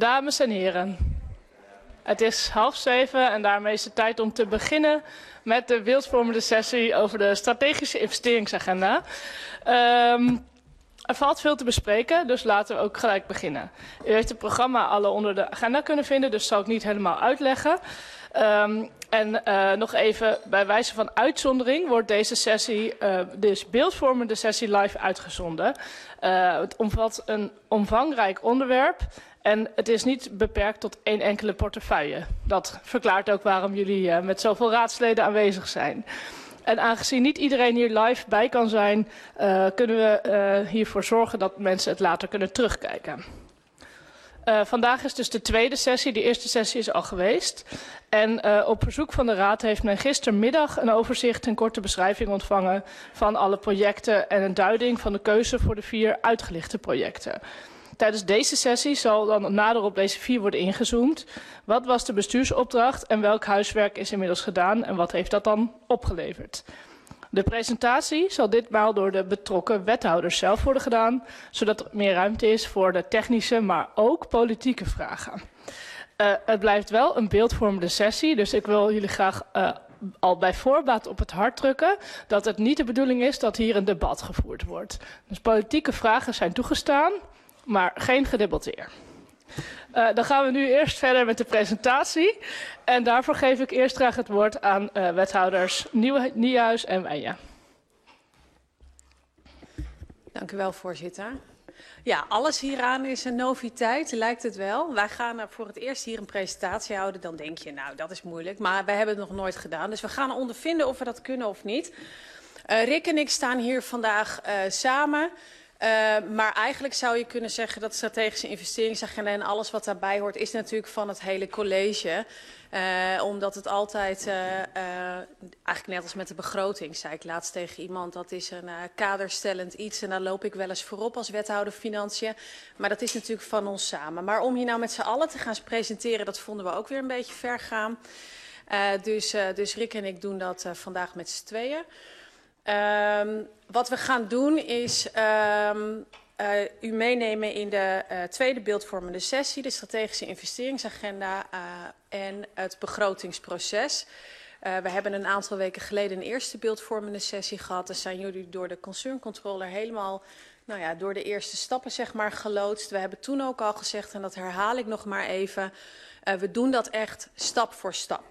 Dames en heren, het is 6:30 en daarmee is het tijd om te beginnen met de beeldvormende sessie over de strategische investeringsagenda. Er valt veel te bespreken, dus laten we ook gelijk beginnen. U heeft het programma alle onder de agenda kunnen vinden, dus zal ik niet helemaal uitleggen. Nog even bij wijze van uitzondering wordt deze sessie, dus beeldvormende sessie, live uitgezonden. Het omvat een omvangrijk onderwerp en het is niet beperkt tot één enkele portefeuille. Dat verklaart ook waarom jullie met zoveel raadsleden aanwezig zijn. En aangezien niet iedereen hier live bij kan zijn, kunnen we hiervoor zorgen dat mensen het later kunnen terugkijken. Vandaag is dus de tweede sessie. De eerste sessie is al geweest. En op verzoek van de Raad heeft men gistermiddag een overzicht en korte beschrijving ontvangen van alle projecten en een duiding van de keuze voor de 4 uitgelichte projecten. Tijdens deze sessie zal dan nader op deze 4 worden ingezoomd. Wat was de bestuursopdracht en welk huiswerk is inmiddels gedaan en wat heeft dat dan opgeleverd? De presentatie zal ditmaal door de betrokken wethouders zelf worden gedaan, zodat er meer ruimte is voor de technische, maar ook politieke vragen. Het blijft wel een beeldvormende sessie, dus ik wil jullie graag al bij voorbaat op het hart drukken dat het niet de bedoeling is dat hier een debat gevoerd wordt. Dus politieke vragen zijn toegestaan, maar geen gedebatteer. Dan gaan we nu eerst verder met de presentatie. En daarvoor geef ik eerst graag het woord aan wethouders Niehuis en Wijnja. Dank u wel, voorzitter. Ja, alles hieraan is een noviteit, lijkt het wel. Wij gaan voor het eerst hier een presentatie houden. Dan denk je, nou, dat is moeilijk. Maar wij hebben het nog nooit gedaan. Dus we gaan ondervinden of we dat kunnen of niet. Rick en ik staan hier vandaag samen. Maar eigenlijk zou je kunnen zeggen dat de strategische investeringsagenda en alles wat daarbij hoort is natuurlijk van het hele college. Omdat het altijd, eigenlijk net als met de begroting, zei ik laatst tegen iemand, dat is een kaderstellend iets en daar loop ik wel eens voorop als wethouder financiën. Maar dat is natuurlijk van ons samen. Maar om hier nou met z'n allen te gaan presenteren, dat vonden we ook weer een beetje ver gaan. Dus Rick en ik doen dat vandaag met z'n tweeën. Wat we gaan doen is u meenemen in de tweede beeldvormende sessie, de strategische investeringsagenda en het begrotingsproces. We hebben een aantal weken geleden een eerste beeldvormende sessie gehad. Daar zijn jullie door de concerncontroller helemaal door de eerste stappen zeg maar geloodst. We hebben toen ook al gezegd, en dat herhaal ik nog maar even, we doen dat echt stap voor stap.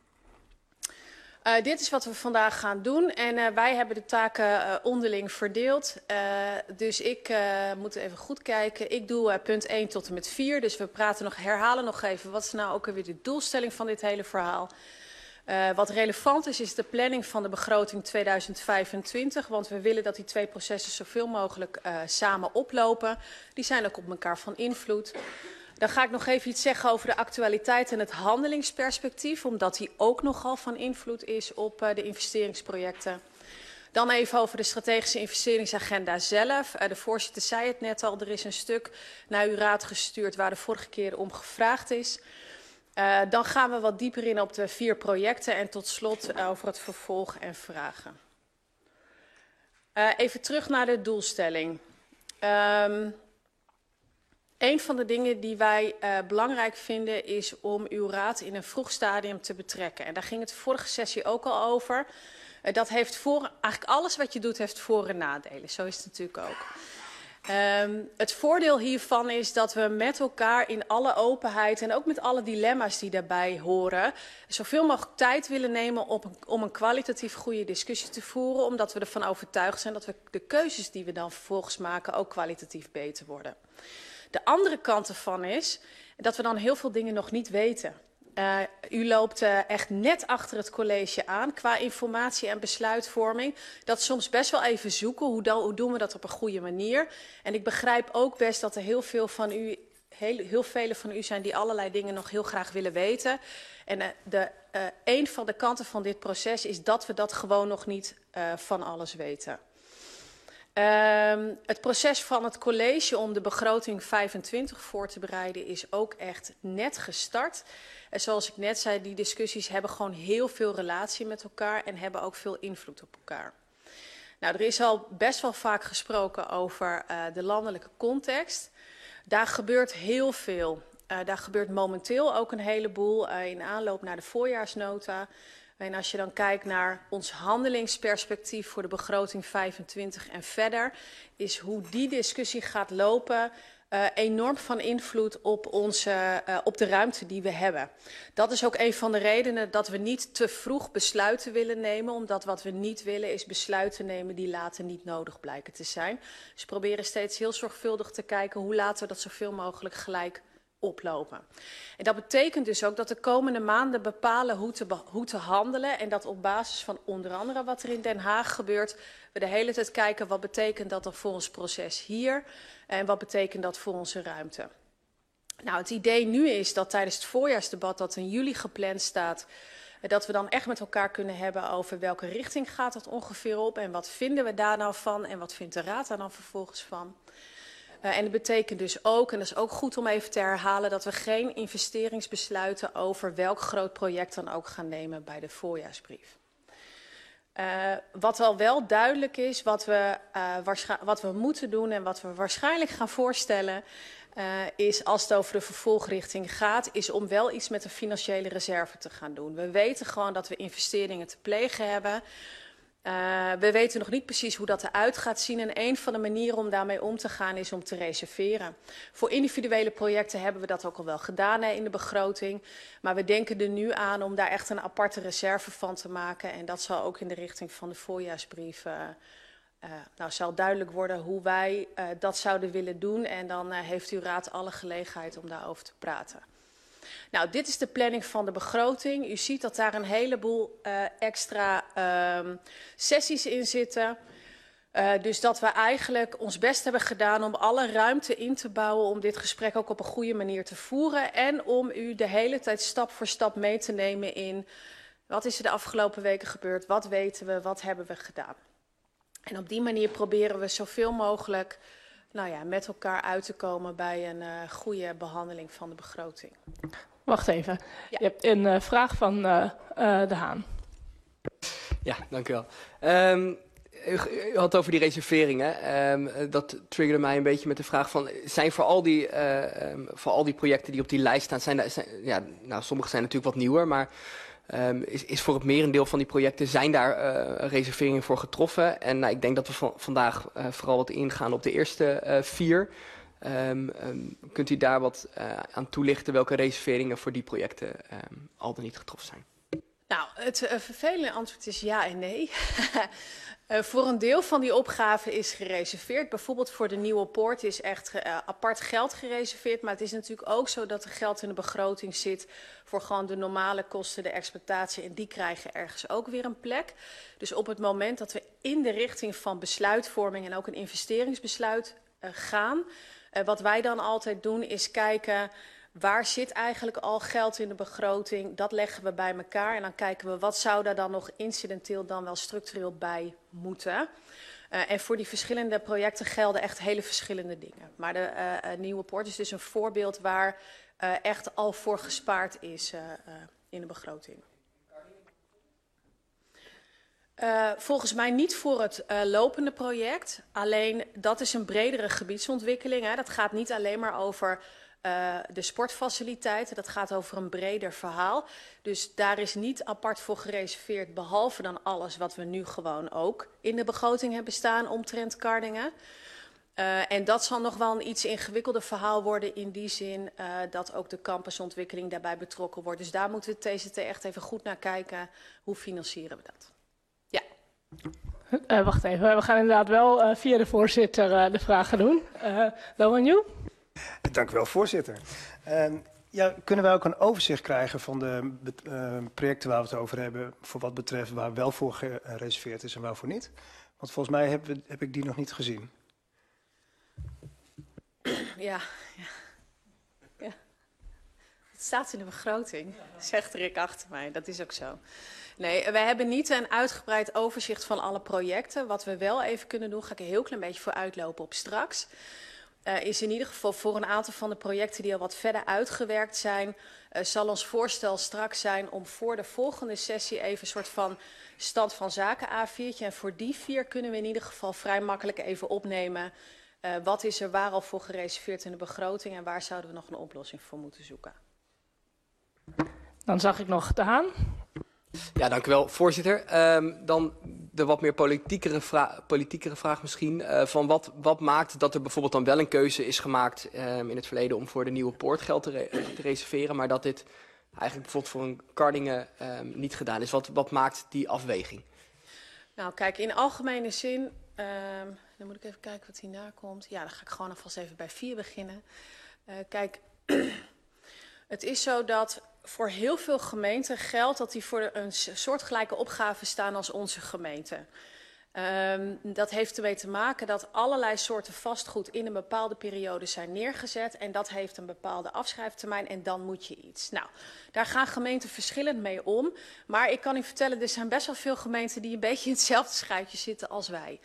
Dit is wat we vandaag gaan doen en wij hebben de taken onderling verdeeld. Dus ik moet even goed kijken. Ik doe punt 1 tot en met 4. Dus we herhalen nog even wat is nou ook weer de doelstelling van dit hele verhaal. Wat relevant is de planning van de begroting 2025. Want we willen dat die 2 processen zoveel mogelijk samen oplopen. Die zijn ook op elkaar van invloed. Dan ga ik nog even iets zeggen over de actualiteit en het handelingsperspectief, omdat die ook nogal van invloed is op de investeringsprojecten. Dan even over de strategische investeringsagenda zelf. De voorzitter zei het net al, er is een stuk naar uw raad gestuurd waar de vorige keer om gevraagd is. Dan gaan we wat dieper in op de 4 projecten en tot slot over het vervolg en vragen. Even terug naar de doelstelling. Een van de dingen die wij belangrijk vinden is om uw raad in een vroeg stadium te betrekken. En daar ging het de vorige sessie ook al over. Dat heeft eigenlijk alles wat je doet heeft voor- en nadelen. Zo is het natuurlijk ook. Het voordeel hiervan is dat we met elkaar in alle openheid en ook met alle dilemma's die daarbij horen, zoveel mogelijk tijd willen nemen om een kwalitatief goede discussie te voeren. Omdat we ervan overtuigd zijn dat we de keuzes die we dan vervolgens maken ook kwalitatief beter worden. De andere kant ervan is dat we dan heel veel dingen nog niet weten. U loopt echt net achter het college aan qua informatie en besluitvorming. Dat is soms best wel even zoeken, hoe doen we dat op een goede manier. En ik begrijp ook best dat er heel vele van u zijn die allerlei dingen nog heel graag willen weten. En een van de kanten van dit proces is dat we dat gewoon nog niet van alles weten. Het proces van het college om de begroting 25 voor te bereiden is ook echt net gestart. En zoals ik net zei, die discussies hebben gewoon heel veel relatie met elkaar en hebben ook veel invloed op elkaar. Nou, er is al best wel vaak gesproken over de landelijke context. Daar gebeurt heel veel. Daar gebeurt momenteel ook een heleboel in aanloop naar de voorjaarsnota. En als je dan kijkt naar ons handelingsperspectief voor de begroting 25 en verder, is hoe die discussie gaat lopen enorm van invloed op de ruimte die we hebben. Dat is ook een van de redenen dat we niet te vroeg besluiten willen nemen, omdat wat we niet willen is besluiten nemen die later niet nodig blijken te zijn. Dus we proberen steeds heel zorgvuldig te kijken hoe laten we dat zoveel mogelijk gelijk oplopen. En dat betekent dus ook dat de komende maanden bepalen hoe te handelen en dat op basis van onder andere wat er in Den Haag gebeurt, we de hele tijd kijken wat betekent dat dan voor ons proces hier en wat betekent dat voor onze ruimte. Nou, het idee nu is dat tijdens het voorjaarsdebat dat in juli gepland staat, dat we dan echt met elkaar kunnen hebben over welke richting gaat het ongeveer op en wat vinden we daar nou van en wat vindt de Raad daar dan vervolgens van. En dat betekent dus ook, en dat is ook goed om even te herhalen, dat we geen investeringsbesluiten over welk groot project dan ook gaan nemen bij de voorjaarsbrief. Wat al wel duidelijk is, wat we moeten doen en wat we waarschijnlijk gaan voorstellen, is als het over de vervolgrichting gaat, is om wel iets met een financiële reserve te gaan doen. We weten gewoon dat we investeringen te plegen hebben. We weten nog niet precies hoe dat eruit gaat zien en een van de manieren om daarmee om te gaan is om te reserveren. Voor individuele projecten hebben we dat ook al wel gedaan in de begroting, maar we denken er nu aan om daar echt een aparte reserve van te maken en dat zal ook in de richting van de voorjaarsbrief zal duidelijk worden hoe wij dat zouden willen doen en dan heeft uw Raad alle gelegenheid om daarover te praten. Nou, dit is de planning van de begroting. U ziet dat daar een heleboel extra sessies in zitten. Dus dat we eigenlijk ons best hebben gedaan om alle ruimte in te bouwen om dit gesprek ook op een goede manier te voeren. En om u de hele tijd stap voor stap mee te nemen in wat is er de afgelopen weken gebeurd, wat weten we, wat hebben we gedaan. En op die manier proberen we zoveel mogelijk met elkaar uit te komen bij een goede behandeling van de begroting. Wacht even. Ja. Je hebt een vraag van De Haan. Ja, dank u wel. U had het over die reserveringen. Dat triggerde mij een beetje met de vraag van, zijn voor al die projecten die op die lijst staan, sommige zijn natuurlijk wat nieuwer, maar is voor het merendeel van die projecten, zijn daar reserveringen voor getroffen? En ik denk dat we vandaag vooral wat ingaan op de eerste 4. Kunt u daar wat aan toelichten welke reserveringen voor die projecten al dan niet getroffen zijn? Nou, het vervelende antwoord is ja en nee. Voor een deel van die opgave is gereserveerd. Bijvoorbeeld voor de Nieuwe Poort is echt apart geld gereserveerd. Maar het is natuurlijk ook zo dat er geld in de begroting zit voor gewoon de normale kosten, de exploitatie. En die krijgen ergens ook weer een plek. Dus op het moment dat we in de richting van besluitvorming en ook een investeringsbesluit gaan. Wat wij dan altijd doen is kijken, waar zit eigenlijk al geld in de begroting? Dat leggen we bij elkaar en dan kijken we wat zou daar dan nog incidenteel dan wel structureel bij moeten. En voor die verschillende projecten gelden echt hele verschillende dingen. Maar de Nieuwe Poort is dus een voorbeeld waar echt al voor gespaard is in de begroting. Volgens mij niet voor het lopende project. Alleen dat is een bredere gebiedsontwikkeling. Hè. Dat gaat niet alleen maar over de sportfaciliteiten. Dat gaat over een breder verhaal. Dus daar is niet apart voor gereserveerd. Behalve dan alles wat we nu gewoon ook in de begroting hebben staan omtrent Kardingen. En dat zal nog wel een iets ingewikkelder verhaal worden in die zin dat ook de campusontwikkeling daarbij betrokken wordt. Dus daar moeten we het TCT echt even goed naar kijken. Hoe financieren we dat? Ja. Wacht even, we gaan inderdaad wel via de voorzitter de vragen doen. Loanju? Dank u wel, voorzitter. Kunnen wij ook een overzicht krijgen van de projecten waar we het over hebben, voor wat betreft waar wel voor gereserveerd is en waarvoor niet? Want volgens mij heb ik die nog niet gezien. Ja. Het staat in de begroting, zegt Rick achter mij. Dat is ook zo. Nee, wij hebben niet een uitgebreid overzicht van alle projecten. Wat we wel even kunnen doen, ga ik een heel klein beetje voor uitlopen op straks. Is in ieder geval voor een aantal van de projecten die al wat verder uitgewerkt zijn, zal ons voorstel straks zijn om voor de volgende sessie even een soort van stand van zaken A4'tje. En voor die 4 kunnen we in ieder geval vrij makkelijk even opnemen Wat is er waar al voor gereserveerd in de begroting en waar zouden we nog een oplossing voor moeten zoeken? Dan zag ik nog de Haan. Ja, dank u wel, voorzitter. Dan de wat meer politiekere vraag misschien. Van wat maakt dat er bijvoorbeeld dan wel een keuze is gemaakt in het verleden om voor de Nieuwe Poort geld te reserveren, maar dat dit eigenlijk bijvoorbeeld voor een Kardingen niet gedaan is? Wat maakt die afweging? Nou, kijk, in algemene zin, dan moet ik even kijken wat hierna komt. Ja, dan ga ik gewoon alvast even bij 4 beginnen. Kijk, het is zo dat voor heel veel gemeenten geldt dat die voor een soortgelijke opgave staan als onze gemeente. Dat heeft ermee te maken dat allerlei soorten vastgoed in een bepaalde periode zijn neergezet. En dat heeft een bepaalde afschrijftermijn en dan moet je iets. Nou, daar gaan gemeenten verschillend mee om. Maar ik kan u vertellen, er zijn best wel veel gemeenten die een beetje in hetzelfde schuitje zitten als wij.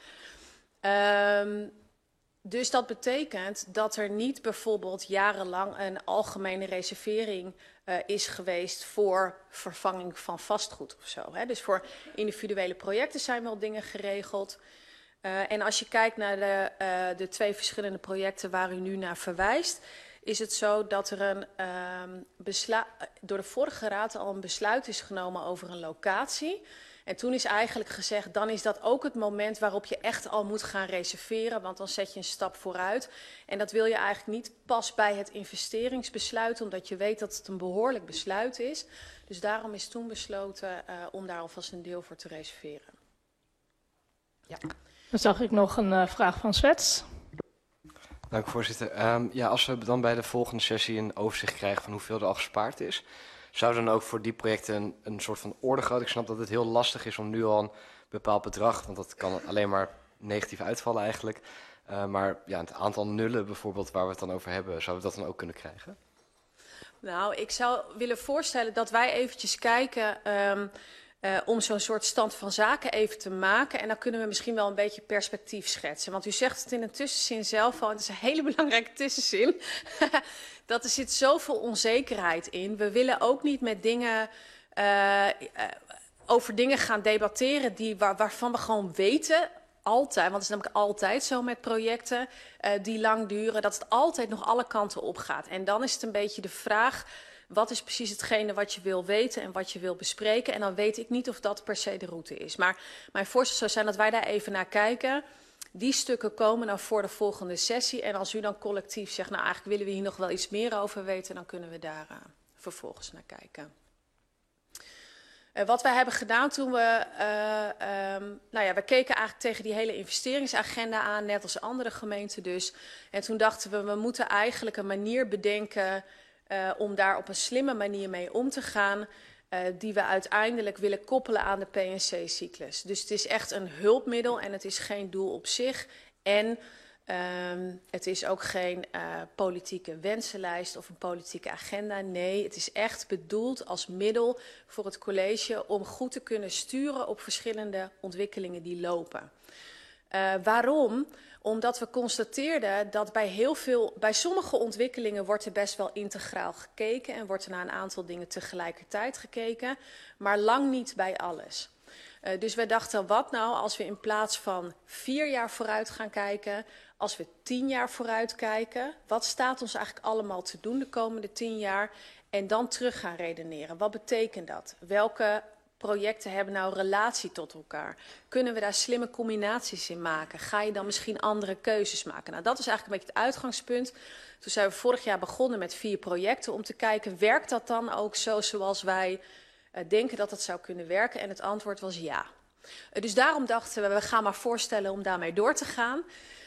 Dus dat betekent dat er niet bijvoorbeeld jarenlang een algemene reservering is geweest voor vervanging van vastgoed of zo. Hè. Dus voor individuele projecten zijn wel dingen geregeld. En als je kijkt naar de 2 verschillende projecten waar u nu naar verwijst, is het zo dat er door de vorige raad al een besluit is genomen over een locatie. En toen is eigenlijk gezegd, dan is dat ook het moment waarop je echt al moet gaan reserveren, want dan zet je een stap vooruit. En dat wil je eigenlijk niet pas bij het investeringsbesluit, omdat je weet dat het een behoorlijk besluit is. Dus daarom is toen besloten om daar alvast een deel voor te reserveren. Ja. Dan zag ik nog een vraag van Swets. Dank u, voorzitter. Ja, als we dan bij de volgende sessie een overzicht krijgen van hoeveel er al gespaard is, zou dan ook voor die projecten een soort van orde groot? Ik snap dat het heel lastig is om nu al een bepaald bedrag, want dat kan alleen maar negatief uitvallen eigenlijk. Maar ja, het aantal nullen bijvoorbeeld waar we het dan over hebben, zouden we dat dan ook kunnen krijgen? Nou, ik zou willen voorstellen dat wij eventjes kijken om zo'n soort stand van zaken even te maken. En dan kunnen we misschien wel een beetje perspectief schetsen. Want u zegt het in een tussenzin zelf al, het is een hele belangrijke tussenzin. Dat er zit zoveel onzekerheid in. We willen ook niet met dingen over dingen gaan debatteren waarvan we gewoon weten, altijd, want het is namelijk altijd zo met projecten die lang duren, dat het altijd nog alle kanten op gaat. En dan is het een beetje de vraag, wat is precies hetgene wat je wil weten en wat je wil bespreken? En dan weet ik niet of dat per se de route is. Maar mijn voorstel zou zijn dat wij daar even naar kijken. Die stukken komen dan voor de volgende sessie. En als u dan collectief zegt, nou eigenlijk willen we hier nog wel iets meer over weten, dan kunnen we daar vervolgens naar kijken. Wat wij hebben gedaan toen we we keken eigenlijk tegen die hele investeringsagenda aan, net als andere gemeenten dus. En toen dachten we moeten eigenlijk een manier bedenken om daar op een slimme manier mee om te gaan, die we uiteindelijk willen koppelen aan de PNC-cyclus. Dus het is echt een hulpmiddel en het is geen doel op zich. En het is ook geen politieke wensenlijst of een politieke agenda. Nee, het is echt bedoeld als middel voor het college om goed te kunnen sturen op verschillende ontwikkelingen die lopen. Waarom? Omdat we constateerden dat bij sommige ontwikkelingen wordt er best wel integraal gekeken en wordt er naar een aantal dingen tegelijkertijd gekeken, maar lang niet bij alles. Dus wij dachten, wat nou als we in plaats van 4 jaar vooruit gaan kijken, als we 10 jaar vooruit kijken, wat staat ons eigenlijk allemaal te doen de komende 10 jaar en dan terug gaan redeneren. Wat betekent dat? Welke projecten hebben nou relatie tot elkaar? Kunnen we daar slimme combinaties in maken? Ga je dan misschien andere keuzes maken? Nou, dat is eigenlijk een beetje het uitgangspunt. Toen zijn we vorig jaar begonnen met 4 projecten om te kijken, werkt dat dan ook zo zoals wij denken dat het zou kunnen werken? En het antwoord was ja. Dus daarom dachten we gaan maar voorstellen om daarmee door te gaan.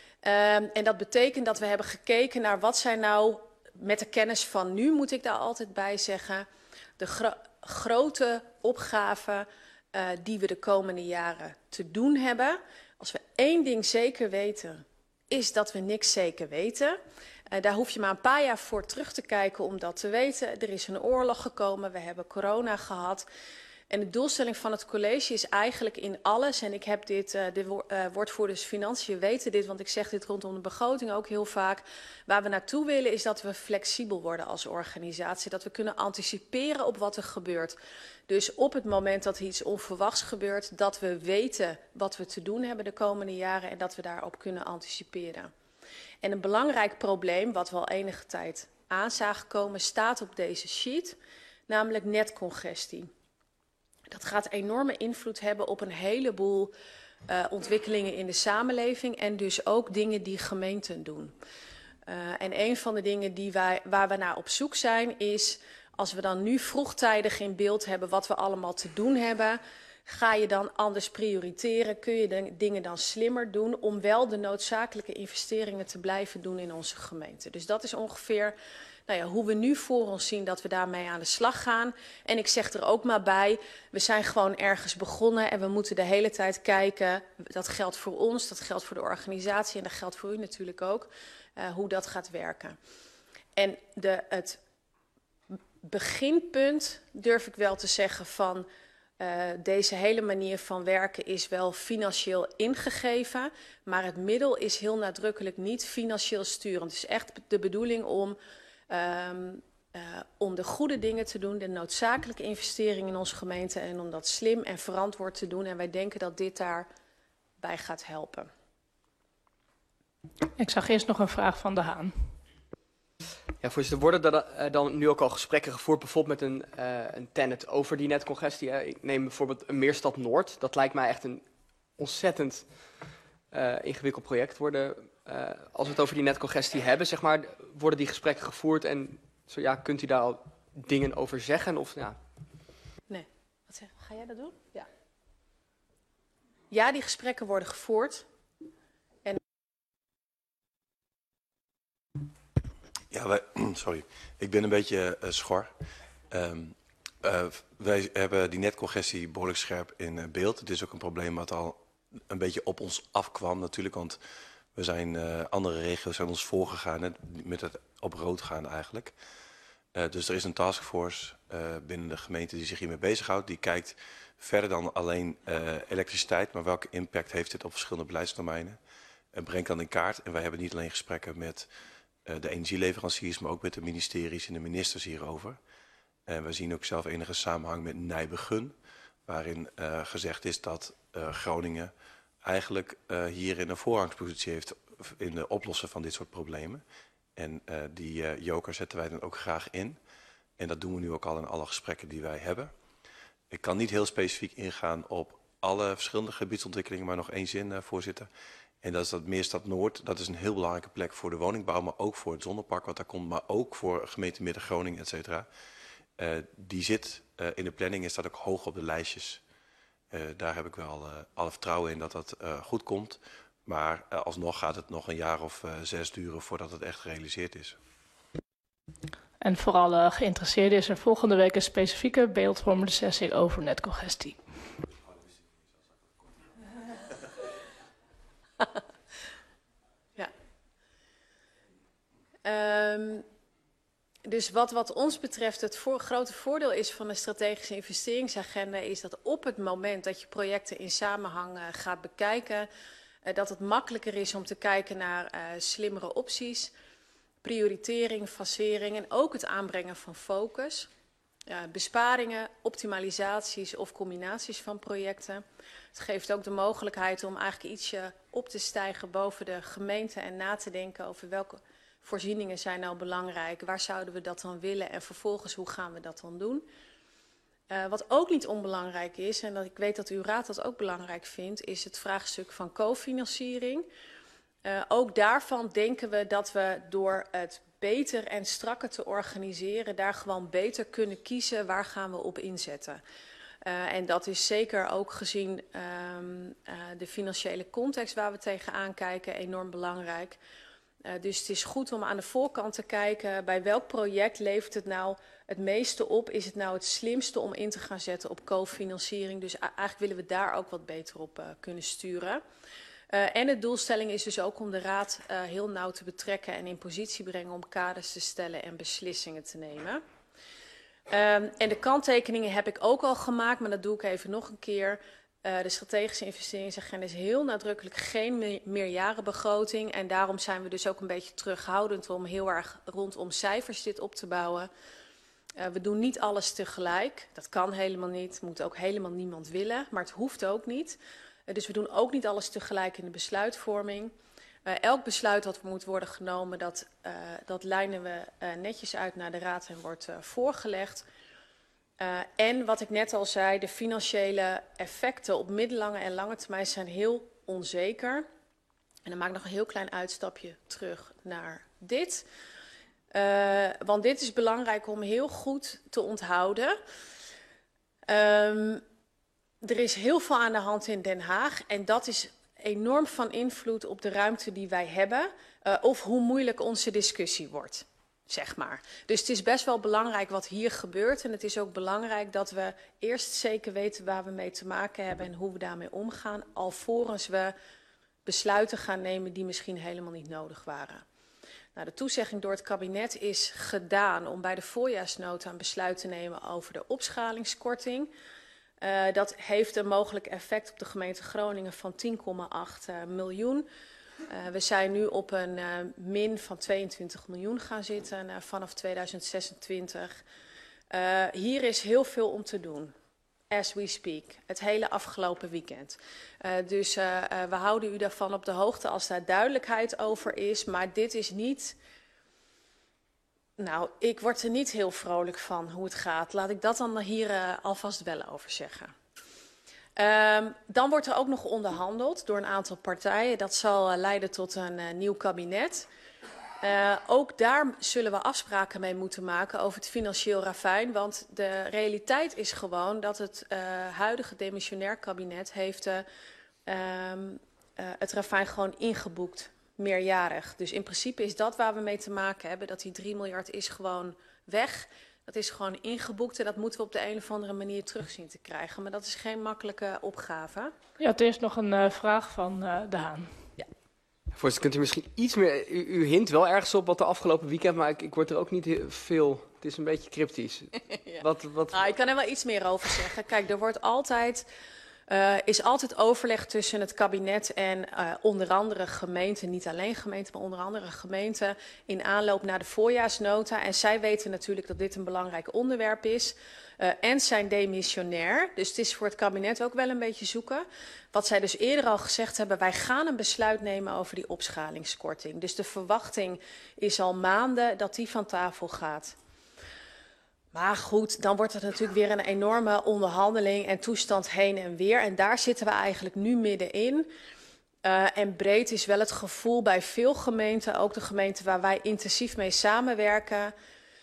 En dat betekent dat we hebben gekeken naar wat zijn nou, met de kennis van nu moet ik daar altijd bij zeggen, de grote opgaven die we de komende jaren te doen hebben. Als we 1 ding zeker weten, is dat we niks zeker weten. Daar hoef je maar een paar jaar voor terug te kijken om dat te weten. Er is een oorlog gekomen, we hebben corona gehad. En de doelstelling van het college is eigenlijk in alles, en ik heb de woordvoerders Financiën weten dit, want ik zeg dit rondom de begroting ook heel vaak. Waar we naartoe willen is dat we flexibel worden als organisatie, dat we kunnen anticiperen op wat er gebeurt. Dus op het moment dat er iets onverwachts gebeurt, dat we weten wat we te doen hebben de komende jaren en dat we daarop kunnen anticiperen. En een belangrijk probleem, wat we al enige tijd aan zagen komen, staat op deze sheet, namelijk netcongestie. Dat gaat enorme invloed hebben op een heleboel ontwikkelingen in de samenleving en dus ook dingen die gemeenten doen. En een van de dingen waar we naar op zoek zijn is, als we dan nu vroegtijdig in beeld hebben wat we allemaal te doen hebben, ga je dan anders prioriteren? Kun je de dingen dan slimmer doen om wel de noodzakelijke investeringen te blijven doen in onze gemeente? Dus dat is ongeveer hoe we nu voor ons zien dat we daarmee aan de slag gaan. En ik zeg er ook maar bij, we zijn gewoon ergens begonnen en we moeten de hele tijd kijken. Dat geldt voor ons, dat geldt voor de organisatie en dat geldt voor u natuurlijk ook. Hoe dat gaat werken. En het beginpunt, durf ik wel te zeggen, van deze hele manier van werken is wel financieel ingegeven. Maar het middel is heel nadrukkelijk niet financieel sturend. Het is echt de bedoeling om de goede dingen te doen, de noodzakelijke investeringen in onze gemeente en om dat slim en verantwoord te doen. En wij denken dat dit daarbij gaat helpen. Ik zag eerst nog een vraag van De Haan. Ja, voorzitter, worden er dan nu ook al gesprekken gevoerd, bijvoorbeeld met een tenant over die netcongestie? Ik neem bijvoorbeeld een Meerstad Noord. Dat lijkt mij echt een ontzettend ingewikkeld project worden. Als we het over die netcongestie hebben, zeg maar, worden die gesprekken gevoerd en zo, ja, kunt u daar al dingen over zeggen? Of, ja. Nee. Wat zeg, ga jij dat doen? Ja. Ja, die gesprekken worden gevoerd. Ja, sorry. Ik ben een beetje schor. Wij hebben die netcongestie behoorlijk scherp in beeld. Het is ook een probleem wat al een beetje op ons afkwam natuurlijk. Want we zijn, andere regio's zijn ons voorgegaan met het op rood gaan eigenlijk. Dus er is een taskforce binnen de gemeente die zich hiermee bezighoudt. Die kijkt verder dan alleen elektriciteit. Maar welke impact heeft dit op verschillende beleidsdomeinen. En brengt dan in kaart. En wij hebben niet alleen gesprekken met de energieleveranciers, maar ook met de ministeries en de ministers hierover. En we zien ook zelf enige samenhang met Nijbegun, waarin gezegd is dat Groningen eigenlijk hierin een voorrangspositie heeft in de oplossen van dit soort problemen. En die joker zetten wij dan ook graag in. En dat doen we nu ook al in alle gesprekken die wij hebben. Ik kan niet heel specifiek ingaan op alle verschillende gebiedsontwikkelingen, maar nog één zin, voorzitter. En dat is dat Meerstad Noord. Dat is een heel belangrijke plek voor de woningbouw, maar ook voor het zonnepark wat daar komt, maar ook voor gemeente Midden Groningen, et cetera. Die zit in de planning en staat ook hoog op de lijstjes. Daar heb ik wel alle vertrouwen in dat dat goed komt. Maar alsnog gaat het nog een jaar of 6 duren voordat het echt gerealiseerd is. En voor alle geïnteresseerden is er volgende week een specifieke beeldvormende sessie over netcongestie. Ja. Dus wat ons betreft het grote voordeel is van de strategische investeringsagenda is dat op het moment dat je projecten in samenhang gaat bekijken, dat het makkelijker is om te kijken naar slimmere opties, prioritering, fasering en ook het aanbrengen van focus. Besparingen, optimalisaties of combinaties van projecten. Het geeft ook de mogelijkheid om eigenlijk ietsje op te stijgen boven de gemeente en na te denken over welke voorzieningen zijn nou belangrijk, waar zouden we dat dan willen en vervolgens hoe gaan we dat dan doen. Wat ook niet onbelangrijk is, en dat ik weet dat uw raad dat ook belangrijk vindt, is het vraagstuk van cofinanciering. Ook daarvan denken we dat we door het beter en strakker te organiseren, daar gewoon beter kunnen kiezen waar gaan we op inzetten. En dat is zeker ook gezien de financiële context waar we tegenaan kijken enorm belangrijk. Dus het is goed om aan de voorkant te kijken bij welk project levert het nou het meeste op. Is het nou het slimste om in te gaan zetten op cofinanciering. Dus eigenlijk willen we daar ook wat beter op kunnen sturen. En de doelstelling is dus ook om de raad heel nauw te betrekken en in positie brengen om kaders te stellen en beslissingen te nemen. En de kanttekeningen heb ik ook al gemaakt, maar dat doe ik even nog een keer. De strategische investeringsagenda is heel nadrukkelijk geen meerjarenbegroting. En daarom zijn we dus ook een beetje terughoudend om heel erg rondom cijfers dit op te bouwen. We doen niet alles tegelijk. Dat kan helemaal niet. Moet ook helemaal niemand willen. Maar het hoeft ook niet. Dus we doen ook niet alles tegelijk in de besluitvorming. Elk besluit dat moet worden genomen, dat lijnen we netjes uit naar de raad en wordt voorgelegd. En wat ik net al zei, de financiële effecten op middellange en lange termijn zijn heel onzeker. En dan maak ik nog een heel klein uitstapje terug naar dit. Want dit is belangrijk om heel goed te onthouden. Er is heel veel aan de hand in Den Haag en dat is enorm van invloed op de ruimte die wij hebben. Of hoe moeilijk onze discussie wordt, zeg maar. Dus het is best wel belangrijk wat hier gebeurt. En het is ook belangrijk dat we eerst zeker weten waar we mee te maken hebben en hoe we daarmee omgaan, alvorens we besluiten gaan nemen die misschien helemaal niet nodig waren. Nou, de toezegging door het kabinet is gedaan om bij de voorjaarsnota een besluit te nemen over de opschalingskorting. Dat heeft een mogelijk effect op de gemeente Groningen van 10,8 miljoen. We zijn nu op een min van 22 miljoen gaan zitten vanaf 2026. Hier is heel veel om te doen. As we speak. Het hele afgelopen weekend. Dus we houden u daarvan op de hoogte als daar duidelijkheid over is. Maar dit is niet... Nou, ik word er niet heel vrolijk van hoe het gaat. Laat ik dat dan hier alvast wel over zeggen. Dan wordt er ook nog onderhandeld door een aantal partijen. Dat zal leiden tot een nieuw kabinet. Ook daar zullen we afspraken mee moeten maken over het financieel ravijn. Want de realiteit is gewoon dat het huidige demissionair kabinet heeft het ravijn gewoon ingeboekt, meerjarig. Dus in principe is dat waar we mee te maken hebben. Dat die 3 miljard is gewoon weg. Dat is gewoon ingeboekt en dat moeten we op de een of andere manier terug zien te krijgen. Maar dat is geen makkelijke opgave. Ja, het is nog een vraag van De Haan. Voorzitter, kunt u misschien iets meer... U hint wel ergens op wat de afgelopen weekend, maar ik word er ook niet veel... Het is een beetje cryptisch. Ja. Wat... Nou, ik kan er wel iets meer over zeggen. Kijk, er wordt is altijd overleg tussen het kabinet en onder andere gemeenten, niet alleen gemeenten, maar onder andere gemeenten in aanloop naar de voorjaarsnota. En zij weten natuurlijk dat dit een belangrijk onderwerp is. En zijn demissionair. Dus het is voor het kabinet ook wel een beetje zoeken. Wat zij dus eerder al gezegd hebben, wij gaan een besluit nemen over die opschalingskorting. Dus de verwachting is al maanden dat die van tafel gaat. Maar goed, dan wordt het natuurlijk weer een enorme onderhandeling en toestand heen en weer. En daar zitten we eigenlijk nu middenin. En breed is wel het gevoel bij veel gemeenten, ook de gemeenten waar wij intensief mee samenwerken,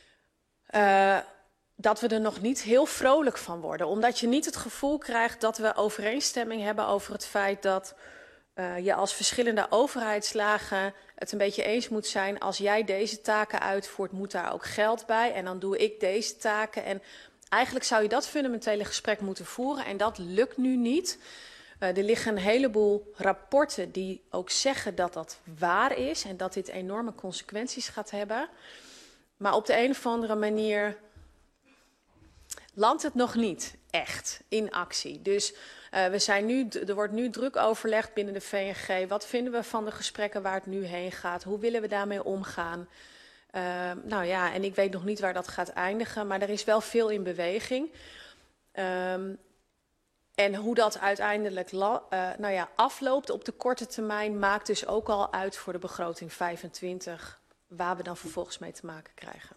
dat we er nog niet heel vrolijk van worden. Omdat je niet het gevoel krijgt dat we overeenstemming hebben over het feit dat je als verschillende overheidslagen het een beetje eens moet zijn. Als jij deze taken uitvoert, moet daar ook geld bij. En dan doe ik deze taken. En eigenlijk zou je dat fundamentele gesprek moeten voeren. En dat lukt nu niet. Er liggen een heleboel rapporten die ook zeggen dat dat waar is. En dat dit enorme consequenties gaat hebben. Maar op de een of andere manier landt het nog niet echt in actie. Dus er wordt nu druk overlegd binnen de VNG. Wat vinden we van de gesprekken waar het nu heen gaat? Hoe willen we daarmee omgaan? Nou ja, en ik weet nog niet waar dat gaat eindigen, maar er is wel veel in beweging. En hoe dat uiteindelijk afloopt op de korte termijn maakt dus ook al uit voor de begroting 25, waar we dan vervolgens mee te maken krijgen.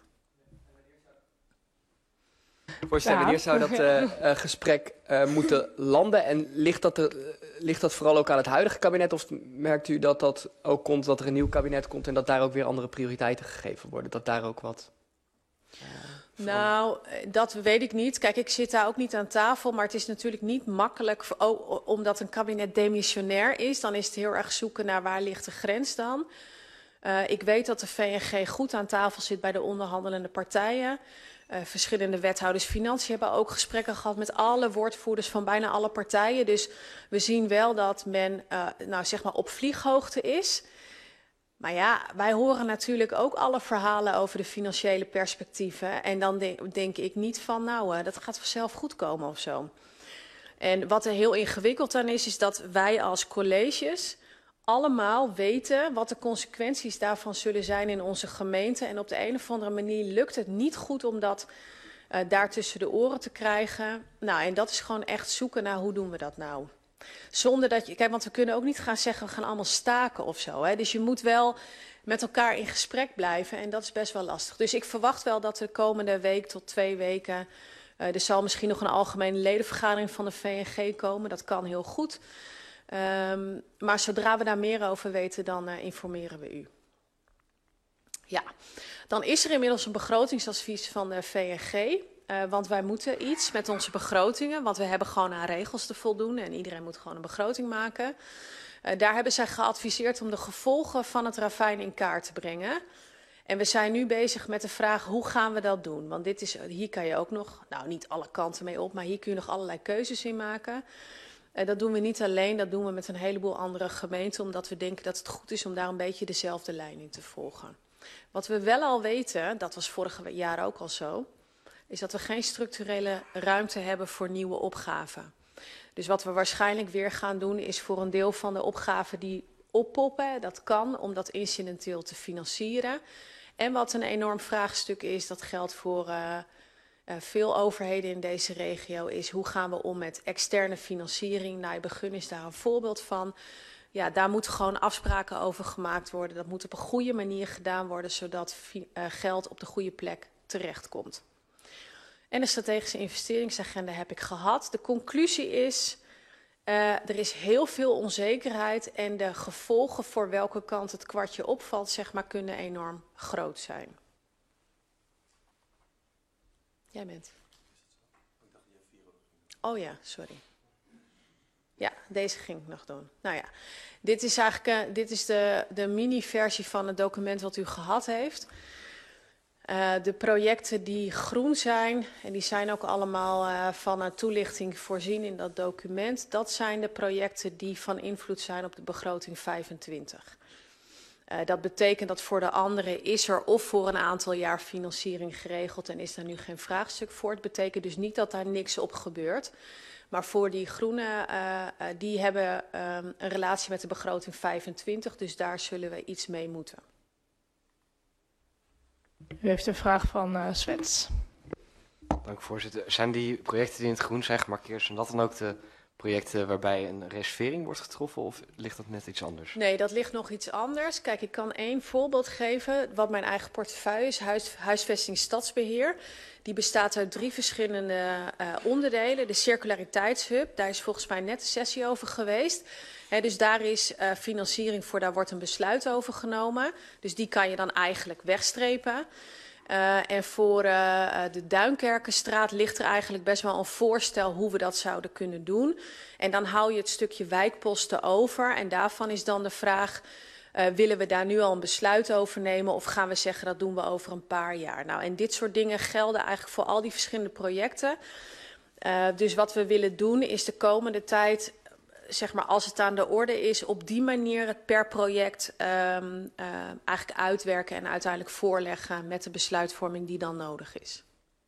Voorzitter, wanneer zou dat gesprek moeten landen? En ligt dat vooral ook aan het huidige kabinet? Of merkt u dat dat ook komt, dat er een nieuw kabinet komt en dat daar ook weer andere prioriteiten gegeven worden? Dat daar ook wat... Nou, dat weet ik niet. Kijk, ik zit daar ook niet aan tafel, maar het is natuurlijk niet makkelijk, omdat een kabinet demissionair is. Dan is het heel erg zoeken naar waar ligt de grens dan. Ik weet dat de VNG goed aan tafel zit bij de onderhandelende partijen. Verschillende wethouders financiën hebben ook gesprekken gehad met alle woordvoerders van bijna alle partijen. Dus we zien wel dat men zeg maar op vlieghoogte is. Maar ja, wij horen natuurlijk ook alle verhalen over de financiële perspectieven. En dan denk ik niet van, dat gaat vanzelf goed komen of zo. En wat er heel ingewikkeld aan is dat wij als colleges allemaal weten wat de consequenties daarvan zullen zijn in onze gemeente. En op de een of andere manier lukt het niet goed om dat daar tussen de oren te krijgen. Nou, en dat is gewoon echt zoeken naar hoe doen we dat nou. Zonder dat je, kijk, want we kunnen ook niet gaan zeggen we gaan allemaal staken of zo. Hè? Dus je moet wel met elkaar in gesprek blijven en dat is best wel lastig. Dus ik verwacht wel dat de komende week tot 2 weken, er zal misschien nog een algemene ledenvergadering van de VNG komen. Dat kan heel goed. Maar zodra we daar meer over weten, dan informeren we u. Ja, dan is er inmiddels een begrotingsadvies van de VNG. Want wij moeten iets met onze begrotingen, want we hebben gewoon aan regels te voldoen en iedereen moet gewoon een begroting maken. Daar hebben zij geadviseerd om de gevolgen van het ravijn in kaart te brengen. En we zijn nu bezig met de vraag hoe gaan we dat doen? Want hier kan je ook nog, nou niet alle kanten mee op, maar hier kun je nog allerlei keuzes in maken. Dat doen we niet alleen, dat doen we met een heleboel andere gemeenten, omdat we denken dat het goed is om daar een beetje dezelfde lijn in te volgen. Wat we wel al weten, dat was vorig jaar ook al zo, is dat we geen structurele ruimte hebben voor nieuwe opgaven. Dus wat we waarschijnlijk weer gaan doen is voor een deel van de opgaven die oppoppen, dat kan, om dat incidenteel te financieren. En wat een enorm vraagstuk is, dat geldt voor veel overheden in deze regio, is hoe gaan we om met externe financiering. Nijbegun is daar een voorbeeld van. Ja, daar moeten gewoon afspraken over gemaakt worden. Dat moet op een goede manier gedaan worden, zodat geld op de goede plek terechtkomt. En de strategische investeringsagenda heb ik gehad. De conclusie is, er is heel veel onzekerheid en de gevolgen voor welke kant het kwartje opvalt, zeg maar, kunnen enorm groot zijn. Jij bent. Oh ja, sorry. Ja, deze ging ik nog doen. Nou ja, dit is eigenlijk de mini-versie van het document wat u gehad heeft. De projecten die groen zijn, en die zijn ook allemaal van een toelichting voorzien in dat document. Dat zijn de projecten die van invloed zijn op de begroting 25. Dat betekent dat voor de andere is er of voor een aantal jaar financiering geregeld en is daar nu geen vraagstuk voor. Het betekent dus niet dat daar niks op gebeurt. Maar voor die groene, die hebben een relatie met de begroting 25, dus daar zullen we iets mee moeten. U heeft een vraag van Svets. Dank voorzitter. Zijn die projecten die in het groen zijn gemarkeerd, zijn dat dan ook de projecten waarbij een reservering wordt getroffen of ligt dat net iets anders? Nee, dat ligt nog iets anders. Kijk, ik kan één voorbeeld geven wat mijn eigen portefeuille is, huisvesting stadsbeheer. Die bestaat uit 3 verschillende onderdelen. De circulariteitshub, daar is volgens mij net een sessie over geweest. Dus daar is financiering voor, daar wordt een besluit over genomen. Dus die kan je dan eigenlijk wegstrepen. En voor de Duinkerkenstraat ligt er eigenlijk best wel een voorstel hoe we dat zouden kunnen doen. En dan hou je het stukje wijkposten over. En daarvan is dan de vraag, willen we daar nu al een besluit over nemen of gaan we zeggen dat doen we over een paar jaar. Nou, en dit soort dingen gelden eigenlijk voor al die verschillende projecten. Dus wat we willen doen is de komende tijd, zeg maar als het aan de orde is, op die manier het per project eigenlijk uitwerken en uiteindelijk voorleggen met de besluitvorming die dan nodig is.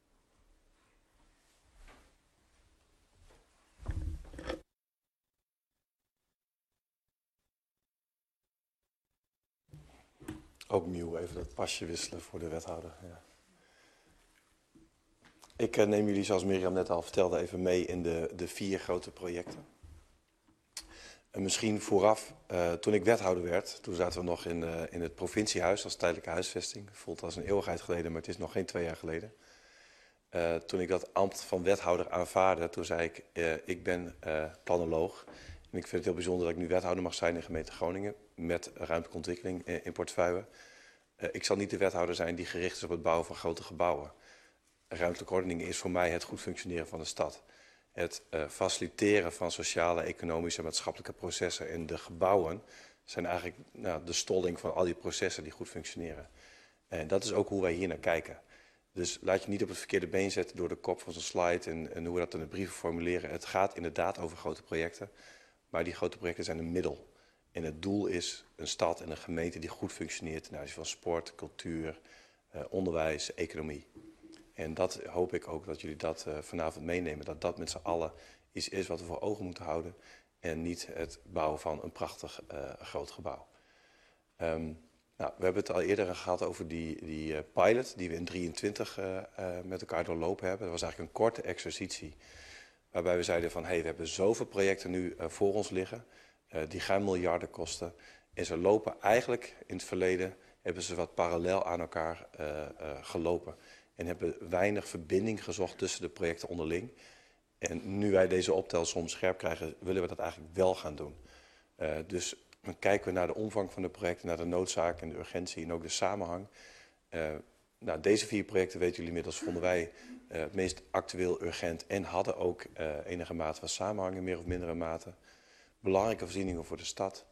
Ook nieuw, even dat pasje wisselen voor de wethouder. Ja. Ik neem jullie, zoals Mirjam net al vertelde, even mee in de 4 grote projecten. En misschien vooraf, toen ik wethouder werd, toen zaten we nog in het provinciehuis als tijdelijke huisvesting. Voelt als een eeuwigheid geleden, maar het is nog geen 2 jaar geleden. Toen ik dat ambt van wethouder aanvaardde, toen zei ik ben planoloog. En ik vind het heel bijzonder dat ik nu wethouder mag zijn in gemeente Groningen met ruimtelijke ontwikkeling in portefeuille. Ik zal niet de wethouder zijn die gericht is op het bouwen van grote gebouwen. Ruimtelijke ordening is voor mij het goed functioneren van de stad. Het faciliteren van sociale, economische en maatschappelijke processen in de gebouwen zijn eigenlijk de stolling van al die processen die goed functioneren. En dat is ook hoe wij hier naar kijken. Dus laat je niet op het verkeerde been zetten door de kop van zo'n slide en hoe we dat in de brieven formuleren. Het gaat inderdaad over grote projecten, maar die grote projecten zijn een middel. En het doel is een stad en een gemeente die goed functioneert ten aanzien van sport, cultuur, onderwijs, economie. En dat hoop ik ook dat jullie dat vanavond meenemen. Dat dat met z'n allen iets is wat we voor ogen moeten houden. En niet het bouwen van een prachtig groot gebouw. Nou, we hebben het al eerder gehad over die pilot die we in 23 met elkaar doorlopen hebben. Dat was eigenlijk een korte exercitie Waarbij we zeiden van, we hebben zoveel projecten nu voor ons liggen. Die gaan miljarden kosten. En ze lopen eigenlijk, in het verleden, hebben ze wat parallel aan elkaar gelopen. En hebben weinig verbinding gezocht tussen de projecten onderling. En nu wij deze optelsom scherp krijgen, willen we dat eigenlijk wel gaan doen. Dus dan kijken we naar de omvang van de projecten, naar de noodzaak en de urgentie en ook de samenhang. Deze 4 projecten, weten jullie inmiddels, vonden wij het meest actueel, urgent en hadden ook enige mate van samenhang in meer of mindere mate. Belangrijke voorzieningen voor de stad.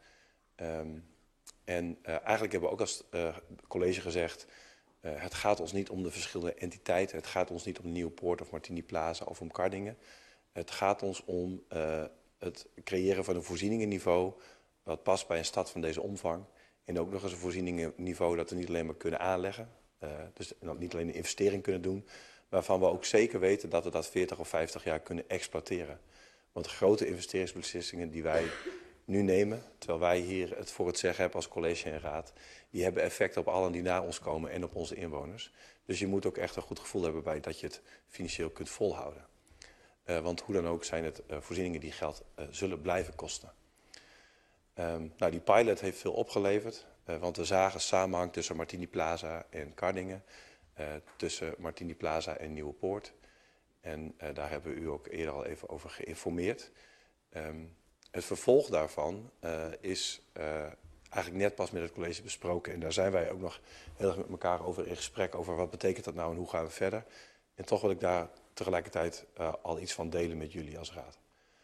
Eigenlijk hebben we ook als college gezegd, het gaat ons niet om de verschillende entiteiten. Het gaat ons niet om de Nieuwpoort of Martini Plaza of om Kardingen. Het gaat ons om het creëren van een voorzieningenniveau wat past bij een stad van deze omvang. En ook nog eens een voorzieningenniveau dat we niet alleen maar kunnen aanleggen. Dus niet alleen een investering kunnen doen, waarvan we ook zeker weten dat we dat 40 of 50 jaar kunnen exploiteren. Want grote investeringsbeslissingen die wij nu nemen, terwijl wij hier het voor het zeggen hebben als college en raad, die hebben effect op allen die na ons komen en op onze inwoners. Dus je moet ook echt een goed gevoel hebben bij dat je het financieel kunt volhouden. Want hoe dan ook zijn het voorzieningen die geld zullen blijven kosten. Die pilot heeft veel opgeleverd, want we zagen samenhang tussen Martini Plaza en Kardingen, tussen Martini Plaza en Nieuwepoort. En daar hebben we u ook eerder al even over geïnformeerd. Het vervolg daarvan is eigenlijk net pas met het college besproken. En daar zijn wij ook nog heel erg met elkaar over in gesprek over wat betekent dat nou en hoe gaan we verder. En toch wil ik daar tegelijkertijd al iets van delen met jullie als raad.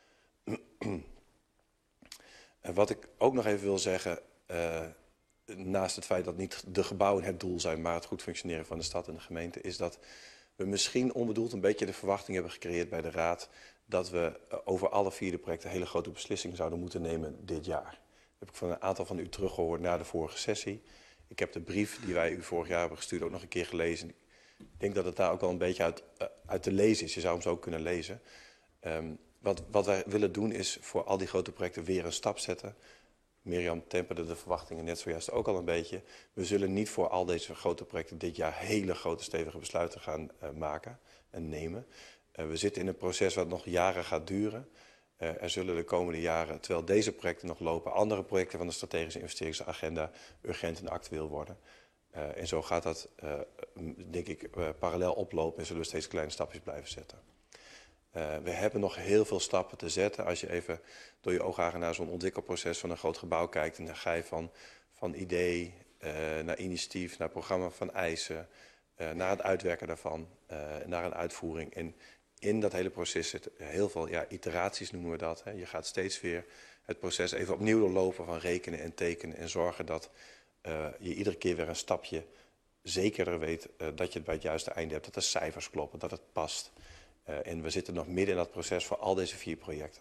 Wat ik ook nog even wil zeggen, naast het feit dat niet de gebouwen het doel zijn, maar het goed functioneren van de stad en de gemeente, is dat we misschien onbedoeld een beetje de verwachting hebben gecreëerd bij de raad dat we over alle 4 de projecten hele grote beslissingen zouden moeten nemen dit jaar. Dat heb ik van een aantal van u teruggehoord na de vorige sessie. Ik heb de brief die wij u vorig jaar hebben gestuurd ook nog een keer gelezen. Ik denk dat het daar ook wel een beetje uit te lezen is. Je zou hem zo ook kunnen lezen. Wat wij willen doen is voor al die grote projecten weer een stap zetten. Mirjam temperde de verwachtingen net zojuist ook al een beetje. We zullen niet voor al deze grote projecten dit jaar hele grote stevige besluiten gaan maken en nemen. We zitten in een proces wat nog jaren gaat duren. Er zullen de komende jaren, terwijl deze projecten nog lopen, andere projecten van de strategische investeringsagenda urgent en actueel worden. En zo gaat dat, denk ik, parallel oplopen en zullen we steeds kleine stapjes blijven zetten. We hebben nog heel veel stappen te zetten. Als je even door je ooghagen naar zo'n ontwikkelproces van een groot gebouw kijkt, en dan ga je van idee naar initiatief, naar programma van eisen, naar het uitwerken daarvan, naar een uitvoering. En in dat hele proces zit heel veel iteraties, noemen we dat. Hè. Je gaat steeds weer het proces even opnieuw doorlopen van rekenen en tekenen en zorgen dat je iedere keer weer een stapje zekerder weet dat je het bij het juiste einde hebt, dat de cijfers kloppen, dat het past. En we zitten nog midden in dat proces voor al deze 4 projecten.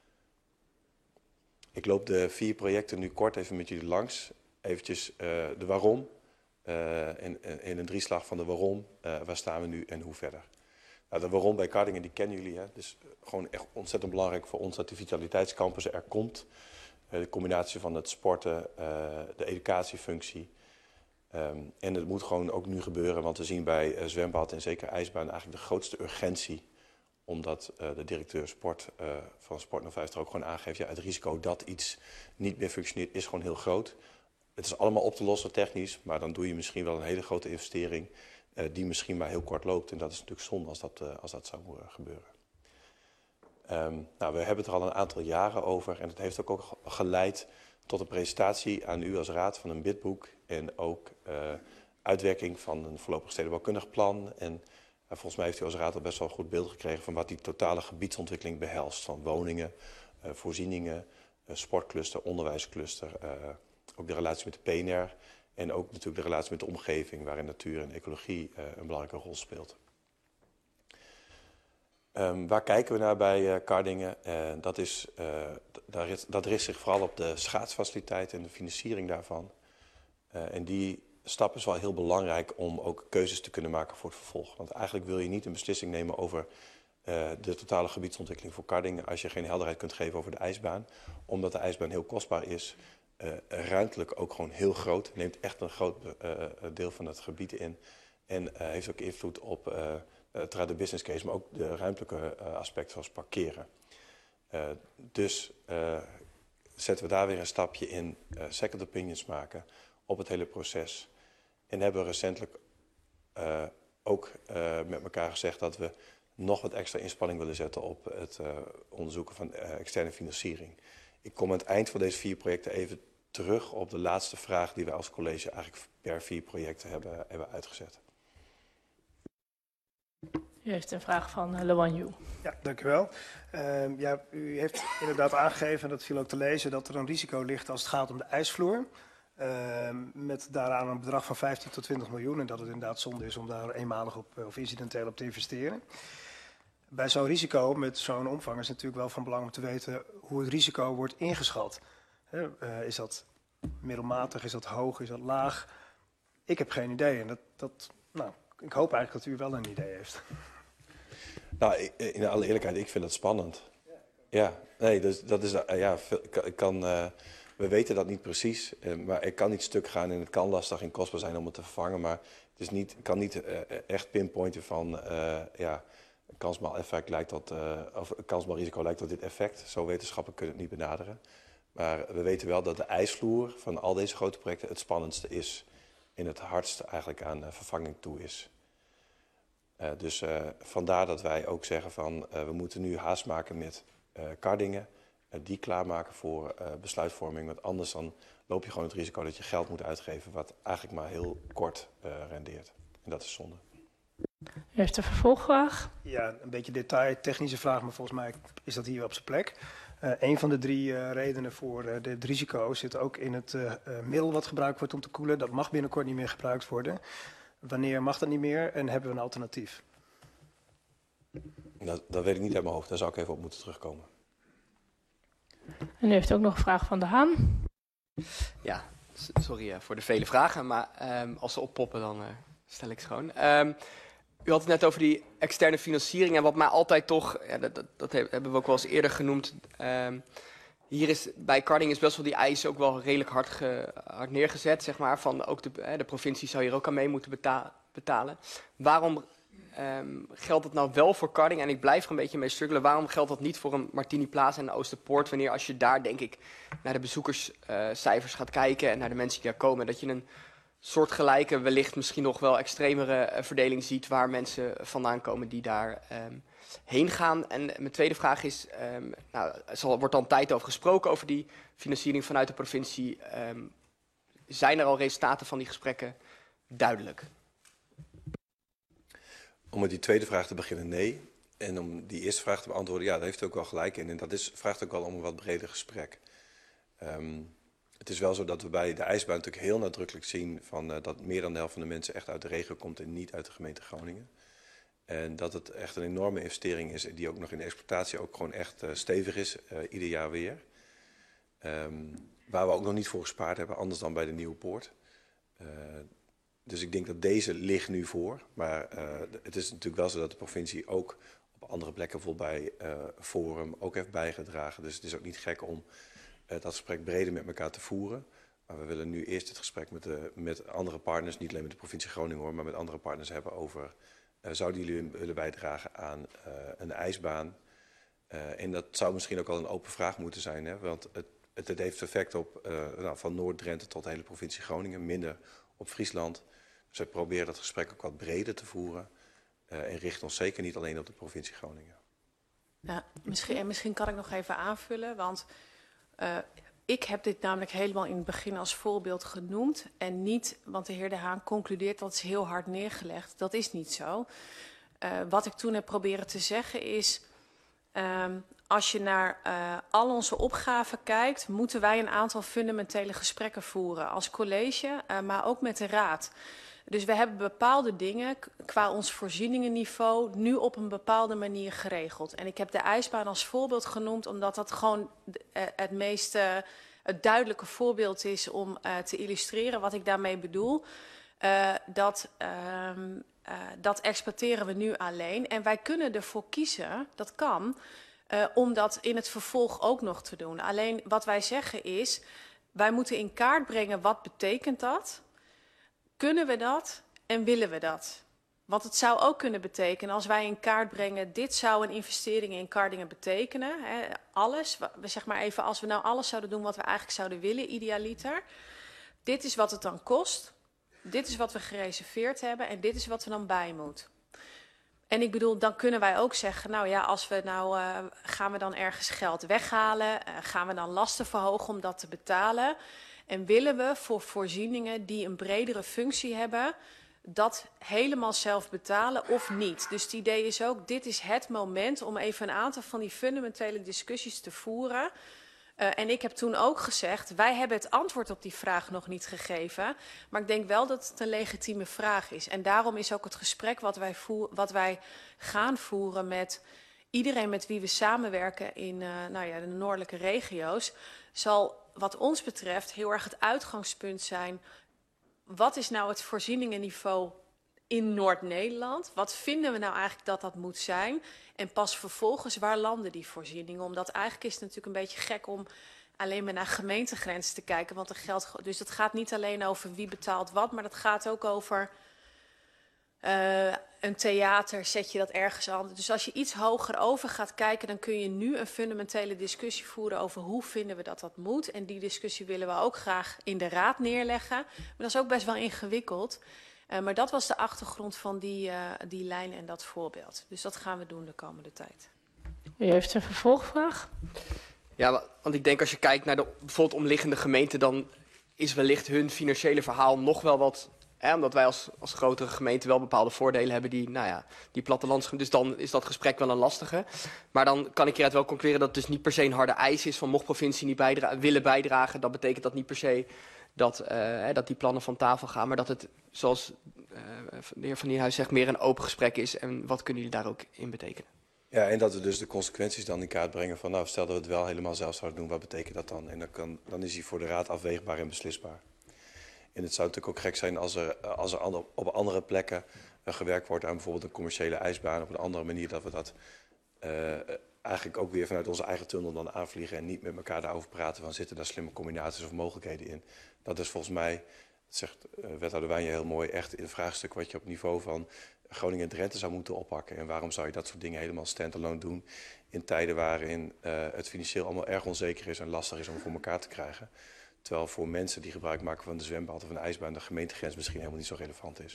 Ik loop de 4 projecten nu kort even met jullie langs. Eventjes de waarom. In een drieslag van de waarom. Waar staan we nu en hoe verder. Nou, de waarom bij Kardingen, die kennen jullie. Hè? Dus gewoon echt ontzettend belangrijk voor ons dat de vitaliteitscampus er komt. De combinatie van het sporten, de educatiefunctie. En het moet gewoon ook nu gebeuren, want we zien bij zwembad en zeker ijsbaan eigenlijk de grootste urgentie. Omdat de directeur sport van Sport 05 er ook gewoon aangeeft, het risico dat iets niet meer functioneert is gewoon heel groot. Het is allemaal op te lossen technisch, maar dan doe je misschien wel een hele grote investering die misschien maar heel kort loopt. En dat is natuurlijk zonde als dat zou gebeuren. We hebben het er al een aantal jaren over en het heeft ook geleid tot een presentatie aan u als raad van een bidboek en ook uitwerking van een voorlopig stedenbouwkundig plan. En volgens mij heeft u als raad al best wel een goed beeld gekregen van wat die totale gebiedsontwikkeling behelst. Van woningen, voorzieningen, sportcluster, onderwijscluster, ook de relatie met de PNR en ook natuurlijk de relatie met de omgeving waarin natuur en ecologie een belangrijke rol speelt. Waar kijken we naar bij Kardingen? Dat richt zich vooral op de schaatsfaciliteit en de financiering daarvan. En die stap is wel heel belangrijk om ook keuzes te kunnen maken voor het vervolg. Want eigenlijk wil je niet een beslissing nemen over de totale gebiedsontwikkeling voor Kardingen als je geen helderheid kunt geven over de ijsbaan. Omdat de ijsbaan heel kostbaar is, ruimtelijk ook gewoon heel groot. Neemt echt een groot deel van het gebied in. En heeft ook invloed op uiteraard de business case, maar ook de ruimtelijke aspecten zoals parkeren. Dus zetten we daar weer een stapje in, second opinions maken op het hele proces. En hebben we recentelijk ook met elkaar gezegd dat we nog wat extra inspanning willen zetten op het onderzoeken van externe financiering. Ik kom aan het eind van deze 4 projecten even terug op de laatste vraag die we als college eigenlijk per 4 projecten hebben uitgezet. U heeft een vraag van Lewan Yu. Ja, dank u wel. U heeft inderdaad aangegeven, en dat viel ook te lezen, dat er een risico ligt als het gaat om de ijsvloer. Met daaraan een bedrag van 15 tot 20 miljoen. En dat het inderdaad zonde is om daar eenmalig op of incidenteel op te investeren. Bij zo'n risico met zo'n omvang is het natuurlijk wel van belang om te weten hoe het risico wordt ingeschat. Is dat middelmatig, is dat hoog, is dat laag? Ik heb geen idee. En ik hoop eigenlijk dat u wel een idee heeft. Nou, in alle eerlijkheid, ik vind het spannend. Ja, nee, dus dat is, we weten dat niet precies, maar ik kan niet stuk gaan en het kan lastig en kostbaar zijn om het te vervangen, maar het is niet, ik kan niet echt pinpointen van, kansmaal effect lijkt dat, of kansmaal risico lijkt tot dit effect. Zo wetenschappelijk kunnen we het niet benaderen. Maar we weten wel dat de ijsvloer van al deze grote projecten het spannendste is en het hardst eigenlijk aan vervanging toe is. Dus vandaar dat wij ook zeggen van we moeten nu haast maken met Kardingen. Die klaarmaken voor besluitvorming. Want anders dan loop je gewoon het risico dat je geld moet uitgeven wat eigenlijk maar heel kort rendeert. En dat is zonde. U heeft een vervolgvraag. Ja, een beetje detail, technische vraag, maar volgens mij is dat hier op zijn plek. Een van de 3 redenen voor het risico zit ook in het middel wat gebruikt wordt om te koelen. Dat mag binnenkort niet meer gebruikt worden. Wanneer mag dat niet meer en hebben we een alternatief? Dat weet ik niet uit mijn hoofd. Daar zou ik even op moeten terugkomen. En u heeft ook nog een vraag van De Haan. Ja, sorry voor de vele vragen, maar als ze oppoppen dan stel ik ze gewoon. U had het net over die externe financiering en wat mij altijd toch, ja, dat hebben we ook wel eens eerder genoemd. Hier is bij Kardingen is best wel die eisen ook wel redelijk hard neergezet, zeg maar. Van ook de provincie zou hier ook aan mee moeten betalen. Waarom geldt het nou wel voor Kardingen? En ik blijf er een beetje mee struggelen. Waarom geldt dat niet voor een Martini Plaza en de Oosterpoort? Wanneer als je daar, denk ik, naar de bezoekerscijfers gaat kijken en naar de mensen die daar komen, dat je een soortgelijke, wellicht misschien nog wel extremere verdeling ziet waar mensen vandaan komen die daar heen gaan. En mijn tweede vraag is, wordt al een tijd over gesproken over die financiering vanuit de provincie. Zijn er al resultaten van die gesprekken duidelijk? Om met die tweede vraag te beginnen, nee. En om die eerste vraag te beantwoorden, ja, daar heeft u ook wel gelijk in. En dat vraagt ook wel om een wat breder gesprek. Het is wel zo dat we bij de ijsbaan natuurlijk heel nadrukkelijk zien van, dat meer dan de helft van de mensen echt uit de regio komt en niet uit de gemeente Groningen. En dat het echt een enorme investering is die ook nog in de exploitatie ook gewoon echt stevig is, ieder jaar weer. Waar we ook nog niet voor gespaard hebben, anders dan bij de Nieuwe Poort. Dus ik denk dat deze ligt nu voor. Maar het is natuurlijk wel zo dat de provincie ook op andere plekken, bijvoorbeeld bij Forum, ook heeft bijgedragen. Dus het is ook niet gek om dat gesprek breder met elkaar te voeren. Maar we willen nu eerst het gesprek met andere partners, niet alleen met de provincie Groningen hoor, maar met andere partners hebben over, zouden jullie willen bijdragen aan een ijsbaan? En dat zou misschien ook al een open vraag moeten zijn, hè? Want het heeft effect op van Noord-Drenthe tot de hele provincie Groningen, minder op Friesland. Dus we proberen dat gesprek ook wat breder te voeren en richten ons zeker niet alleen op de provincie Groningen. Ja, misschien kan ik nog even aanvullen, want ik heb dit namelijk helemaal in het begin als voorbeeld genoemd en niet, want de heer De Haan concludeert dat is heel hard neergelegd. Dat is niet zo. Wat ik toen heb proberen te zeggen is, als je naar al onze opgaven kijkt, moeten wij een aantal fundamentele gesprekken voeren als college, maar ook met de raad. Dus we hebben bepaalde dingen qua ons voorzieningenniveau nu op een bepaalde manier geregeld. En ik heb de ijsbaan als voorbeeld genoemd, omdat dat gewoon het duidelijke voorbeeld is om te illustreren wat ik daarmee bedoel. Dat exploiteren we nu alleen. En wij kunnen ervoor kiezen, dat kan, om dat in het vervolg ook nog te doen. Alleen wat wij zeggen is, wij moeten in kaart brengen wat betekent dat. Kunnen we dat en willen we dat? Want het zou ook kunnen betekenen, als wij in kaart brengen, dit zou een investering in Kardingen betekenen. Hè, alles, zeg maar even, als we nou alles zouden doen wat we eigenlijk zouden willen, idealiter. Dit is wat het dan kost. Dit is wat we gereserveerd hebben en dit is wat er dan bij moet. En ik bedoel, dan kunnen wij ook zeggen, nou ja, als we nou, gaan we dan ergens geld weghalen? Gaan we dan lasten verhogen om dat te betalen? En willen we voor voorzieningen die een bredere functie hebben, dat helemaal zelf betalen of niet? Dus het idee is ook, dit is het moment om even een aantal van die fundamentele discussies te voeren. En ik heb toen ook gezegd, wij hebben het antwoord op die vraag nog niet gegeven. Maar ik denk wel dat het een legitieme vraag is. En daarom is ook het gesprek wat wij gaan voeren met iedereen met wie we samenwerken in de noordelijke regio's, zal wat ons betreft heel erg het uitgangspunt zijn. Wat is nou het voorzieningenniveau in Noord-Nederland? Wat vinden we nou eigenlijk dat dat moet zijn? En pas vervolgens, waar landen die voorzieningen? Omdat eigenlijk is het natuurlijk een beetje gek om alleen maar naar gemeentegrenzen te kijken. Want dus dat gaat niet alleen over wie betaalt wat, maar dat gaat ook over een theater, zet je dat ergens aan. Dus als je iets hoger over gaat kijken, dan kun je nu een fundamentele discussie voeren over hoe vinden we dat dat moet. En die discussie willen we ook graag in de raad neerleggen. Maar dat is ook best wel ingewikkeld. Maar dat was de achtergrond van die lijn en dat voorbeeld. Dus dat gaan we doen de komende tijd. U heeft een vervolgvraag? Ja, want ik denk als je kijkt naar de bijvoorbeeld omliggende gemeenten, dan is wellicht hun financiële verhaal nog wel wat. Omdat wij als grotere gemeente wel bepaalde voordelen hebben die plattelandsgemeenten. Dus dan is dat gesprek wel een lastige. Maar dan kan ik hieruit wel concluderen dat het dus niet per se een harde eis is van mocht provincie niet willen bijdragen. Dat betekent dat niet per se dat die plannen van tafel gaan. Maar dat het, zoals de heer Van Nienhuis zegt, meer een open gesprek is. En wat kunnen jullie daar ook in betekenen? Ja, en dat we dus de consequenties dan in kaart brengen van, nou, stel dat we het wel helemaal zelf zouden doen, wat betekent dat dan? En dan is die voor de raad afweegbaar en beslisbaar. En het zou natuurlijk ook gek zijn als er op andere plekken gewerkt wordt aan bijvoorbeeld een commerciële ijsbaan op een andere manier, dat we dat eigenlijk ook weer vanuit onze eigen tunnel dan aanvliegen en niet met elkaar daarover praten van zitten daar slimme combinaties of mogelijkheden in. Dat is volgens mij, dat zegt wethouder Wijnje heel mooi, echt een vraagstuk wat je op niveau van Groningen en Drenthe zou moeten oppakken. En waarom zou je dat soort dingen helemaal stand-alone doen in tijden waarin het financieel allemaal erg onzeker is en lastig is om voor elkaar te krijgen. Terwijl voor mensen die gebruik maken van de zwembad of een ijsbaan de gemeentegrens misschien helemaal niet zo relevant is.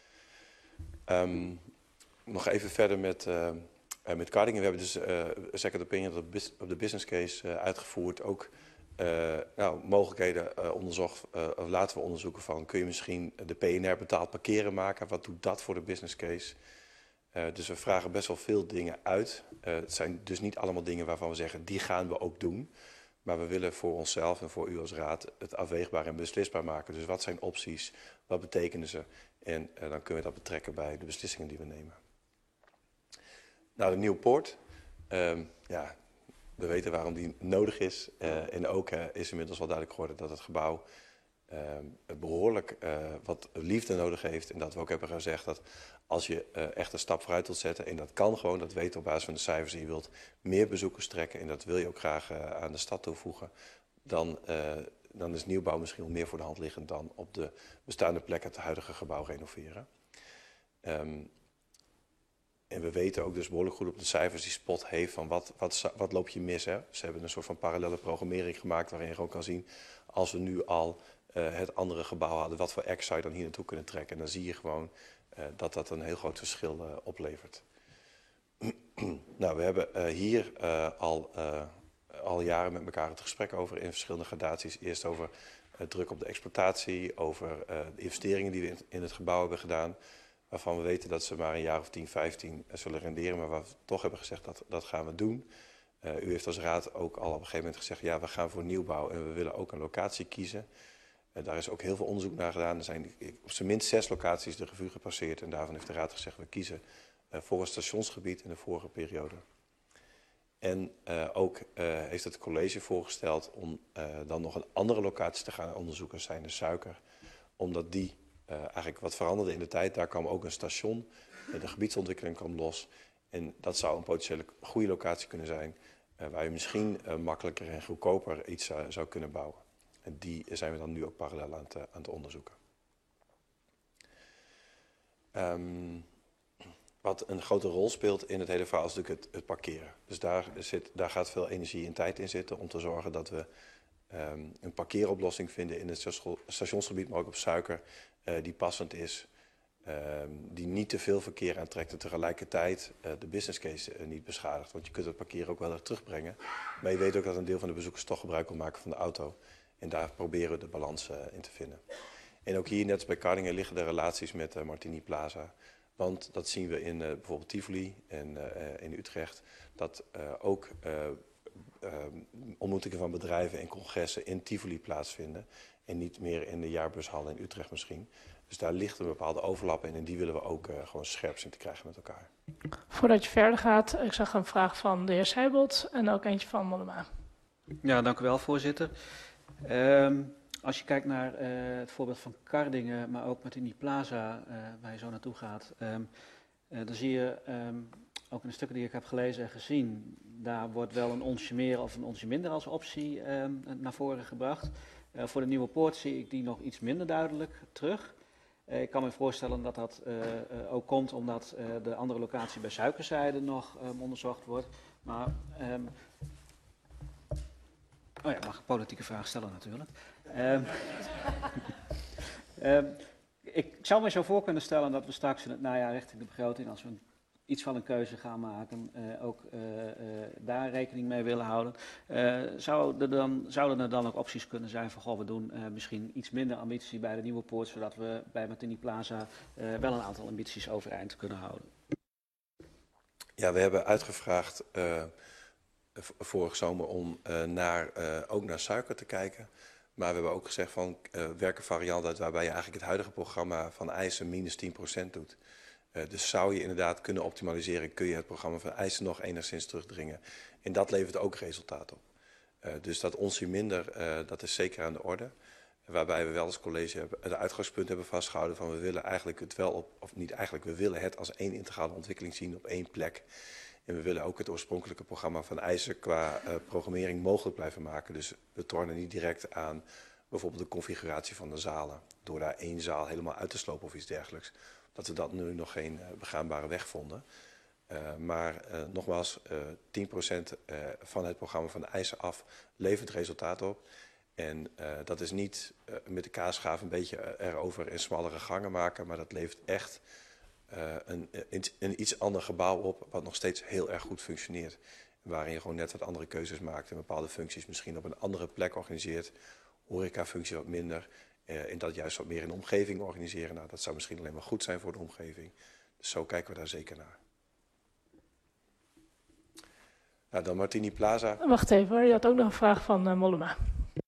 Nog even verder met Kardingen. We hebben dus second opinion op de business case uitgevoerd. Ook mogelijkheden onderzocht, of laten we onderzoeken van kun je misschien de PNR betaald parkeren maken. Wat doet dat voor de business case? Dus we vragen best wel veel dingen uit. Het zijn dus niet allemaal dingen waarvan we zeggen die gaan we ook doen. Maar we willen voor onszelf en voor u als raad het afweegbaar en beslisbaar maken. Dus wat zijn opties, wat betekenen ze? En dan kunnen we dat betrekken bij de beslissingen die we nemen. Nou, de Nieuwe Poort. We weten waarom die nodig is. En ook is inmiddels wel duidelijk geworden dat het gebouw behoorlijk wat liefde nodig heeft. En dat we ook hebben gezegd dat als je echt een stap vooruit wilt zetten, en dat kan gewoon, dat weten we op basis van de cijfers, en je wilt meer bezoekers trekken en dat wil je ook graag aan de stad toevoegen, dan is nieuwbouw misschien wel meer voor de hand liggend dan op de bestaande plek het huidige gebouw renoveren. En we weten ook dus behoorlijk goed op de cijfers die Spot heeft van wat loop je mis. Hè? Ze hebben een soort van parallele programmering gemaakt waarin je gewoon kan zien, als we nu al het andere gebouw hadden, wat voor ex zou je dan hier naartoe kunnen trekken. En dan zie je gewoon dat een heel groot verschil oplevert. Nou, we hebben hier al jaren met elkaar het gesprek over in verschillende gradaties. Eerst over druk op de exploitatie, over de investeringen die we in het gebouw hebben gedaan. Waarvan we weten dat ze maar een jaar of 10, 15 zullen renderen. Maar waar we toch hebben gezegd dat gaan we doen. U heeft als raad ook al op een gegeven moment gezegd, ja, we gaan voor nieuwbouw en we willen ook een locatie kiezen. Daar is ook heel veel onderzoek naar gedaan. Er zijn op zijn minst 6 locaties de revue gepasseerd. En daarvan heeft de raad gezegd, we kiezen voor een stationsgebied in de vorige periode. En ook heeft het college voorgesteld om dan nog een andere locatie te gaan onderzoeken, zijn de Suiker. Omdat die eigenlijk wat veranderde in de tijd. Daar kwam ook een station, de gebiedsontwikkeling kwam los. En dat zou een potentiële goede locatie kunnen zijn, waar je misschien makkelijker en goedkoper iets zou kunnen bouwen. En die zijn we dan nu ook parallel aan het onderzoeken. Wat een grote rol speelt in het hele verhaal is natuurlijk het parkeren. Dus daar gaat veel energie en tijd in zitten om te zorgen dat we een parkeeroplossing vinden in het stationsgebied, maar ook op Suiker, die passend is, die niet te veel verkeer aantrekt en tegelijkertijd de business case niet beschadigt. Want je kunt het parkeren ook wel erg terugbrengen, maar je weet ook dat een deel van de bezoekers toch gebruik wil maken van de auto. En daar proberen we de balans in te vinden. En ook hier, net als bij Kardingen, liggen de relaties met Martini Plaza. Want dat zien we in bijvoorbeeld Tivoli en in Utrecht, dat ook ontmoetingen van bedrijven en congressen in Tivoli plaatsvinden. En niet meer in de jaarbushal in Utrecht misschien. Dus daar ligt een bepaalde overlap in en die willen we ook gewoon scherp zien te krijgen met elkaar. Voordat je verder gaat, ik zag een vraag van de heer Seibold en ook eentje van Mollema. Ja, dank u wel, voorzitter. Als je kijkt naar het voorbeeld van Kardingen, maar ook met in die plaza waar je zo naartoe gaat, dan zie je ook in de stukken die ik heb gelezen en gezien, daar wordt wel een onsje meer of een onsje minder als optie naar voren gebracht. Voor de Nieuwe Poort zie ik die nog iets minder duidelijk terug. Ik kan me voorstellen dat dat ook komt omdat de andere locatie bij Suikerzijde nog onderzocht wordt. Maar, oh ja, mag ik politieke vraag stellen natuurlijk. Ik zou me zo voor kunnen stellen dat we straks in het najaar richting de begroting, als we iets van een keuze gaan maken, ook daar rekening mee willen houden. Zouden er dan ook opties kunnen zijn van, goh, we doen misschien iets minder ambitie bij de Nieuwe Poort, zodat we bij Martini Plaza wel een aantal ambities overeind kunnen houden? Ja, we hebben uitgevraagd vorig zomer om ook naar Suiker te kijken. Maar we hebben ook gezegd van werk een variant uit waarbij je eigenlijk het huidige programma van IJssen minus 10% doet. Dus zou je inderdaad kunnen optimaliseren, kun je het programma van IJssen nog enigszins terugdringen. En dat levert ook resultaat op. Dus dat onsje minder, dat is zeker aan de orde. Waarbij we wel als college het uitgangspunt hebben vastgehouden van we willen eigenlijk het wel op, of niet eigenlijk, we willen het als één integrale ontwikkeling zien op één plek. En we willen ook het oorspronkelijke programma van IJssen qua programmering mogelijk blijven maken. Dus we tornen niet direct aan bijvoorbeeld de configuratie van de zalen. Door daar één zaal helemaal uit te slopen of iets dergelijks. Dat we dat nu nog geen begaanbare weg vonden. Maar nogmaals, 10% van het programma van IJssen af levert resultaat op. En dat is niet met de kaasschaaf een beetje erover en smallere gangen maken. Maar dat levert echt een iets ander gebouw op wat nog steeds heel erg goed functioneert. Waarin je gewoon net wat andere keuzes maakt en bepaalde functies misschien op een andere plek organiseert. Horeca-functie wat minder. En dat juist wat meer in de omgeving organiseren. Nou, dat zou misschien alleen maar goed zijn voor de omgeving. Dus zo kijken we daar zeker naar. Nou, dan Martini Plaza. Wacht even hoor, je had ook nog een vraag van Mollema.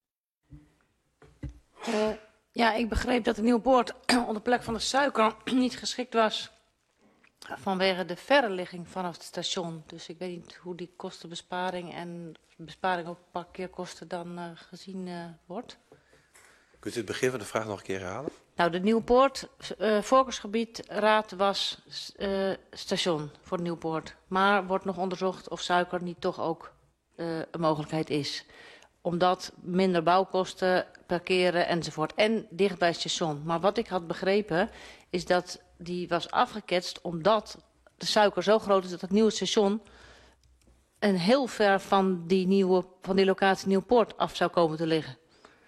Ja, ik begreep dat de Nieuwe Poort op de plek van de Suiker niet geschikt was vanwege de verre ligging vanaf het station. Dus ik weet niet hoe die kostenbesparing en besparing op parkeerkosten dan gezien wordt. Kunt u het begin van de vraag nog een keer herhalen? Nou, de Nieuwe Poort, voorkeursgebiedraad was station voor de Nieuwe Poort. Maar wordt nog onderzocht of Suiker niet toch ook een mogelijkheid is. Omdat minder bouwkosten, parkeren enzovoort. En dicht bij het station. Maar wat ik had begrepen is dat die was afgeketst omdat de Suiker zo groot is dat het nieuwe station en heel ver van die locatie Nieuwpoort af zou komen te liggen.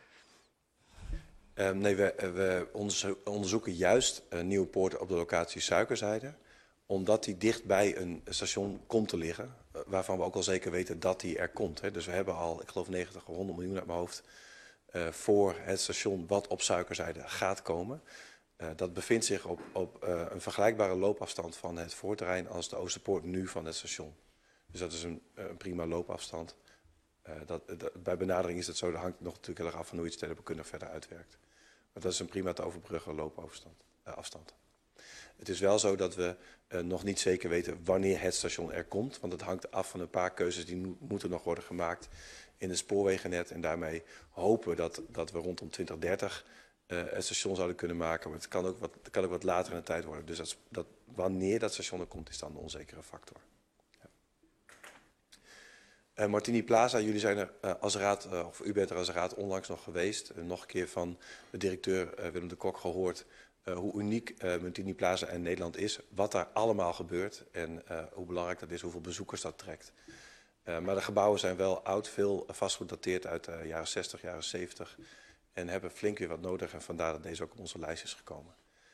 Nee, we onderzoeken juist Nieuwpoort op de locatie Suikerzijde. Omdat die dicht bij een station komt te liggen. Waarvan we ook al zeker weten dat die er komt. Hè. Dus we hebben al, ik geloof 90 of 100 miljoen uit mijn hoofd. Voor het station wat op Suikerzijde gaat komen. Dat bevindt zich op een vergelijkbare loopafstand van het voorterrein als de Oosterpoort nu van het station. Dus dat is een prima loopafstand. Bij benadering is het zo, dat hangt nog natuurlijk heel erg af van hoe je het stedenbouwkundig verder uitwerkt. Maar dat is een prima te overbruggen loopafstand. Het is wel zo dat we nog niet zeker weten wanneer het station er komt. Want het hangt af van een paar keuzes die moeten nog worden gemaakt in het spoorwegennet. En daarmee hopen we dat we rondom 2030 het station zouden kunnen maken. Maar het kan ook wat later in de tijd worden. Dus wanneer dat station er komt, is dan een onzekere factor. Martini Plaza, jullie zijn er als raad, of u bent er als raad onlangs nog geweest. Nog een keer van de directeur Willem de Kok gehoord hoe uniek Martini Plaza in Nederland is, wat daar allemaal gebeurt en hoe belangrijk dat is, hoeveel bezoekers dat trekt. Maar de gebouwen zijn wel oud, veel vastgoed dateert uit de jaren 60, jaren 70 en hebben flink weer wat nodig en vandaar dat deze ook op onze lijst is gekomen.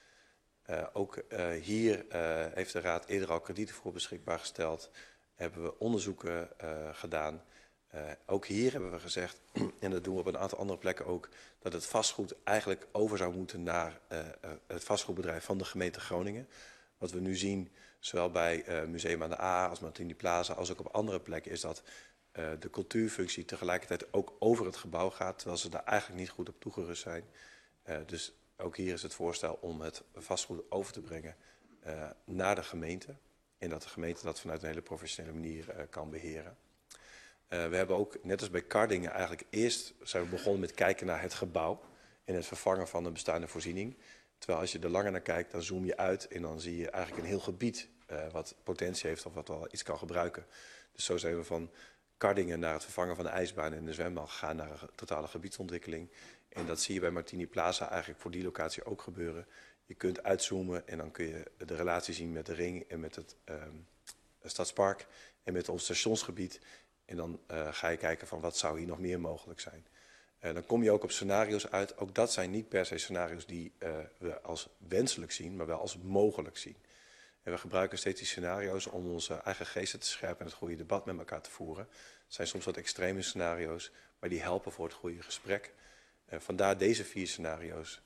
Ook hier heeft de Raad eerder al kredieten voor beschikbaar gesteld, hebben we onderzoeken gedaan. Ook hier hebben we gezegd, en dat doen we op een aantal andere plekken ook, dat het vastgoed eigenlijk over zou moeten naar het vastgoedbedrijf van de gemeente Groningen. Wat we nu zien, zowel bij Museum aan de A als Martini Plaza, als ook op andere plekken, is dat de cultuurfunctie tegelijkertijd ook over het gebouw gaat, terwijl ze daar eigenlijk niet goed op toegerust zijn. Dus ook hier is het voorstel om het vastgoed over te brengen naar de gemeente. En dat de gemeente dat vanuit een hele professionele manier kan beheren. We hebben ook, net als bij Kardingen, eigenlijk eerst zijn we begonnen met kijken naar het gebouw en het vervangen van een bestaande voorziening. Terwijl als je er langer naar kijkt, dan zoom je uit en dan zie je eigenlijk een heel gebied wat potentie heeft of wat wel iets kan gebruiken. Dus zo zijn we van Kardingen naar het vervangen van de ijsbaan en de zwembad gegaan naar een totale gebiedsontwikkeling. En dat zie je bij Martini Plaza eigenlijk voor die locatie ook gebeuren. Je kunt uitzoomen en dan kun je de relatie zien met de ring en met het stadspark en met ons stationsgebied. En dan ga je kijken van wat zou hier nog meer mogelijk zijn. Dan kom je ook op scenario's uit. Ook dat zijn niet per se scenario's die we als wenselijk zien, maar wel als mogelijk zien. En we gebruiken steeds die scenario's om onze eigen geesten te scherpen en het goede debat met elkaar te voeren. Het zijn soms wat extreme scenario's, maar die helpen voor het goede gesprek. Vandaar deze 4 scenario's.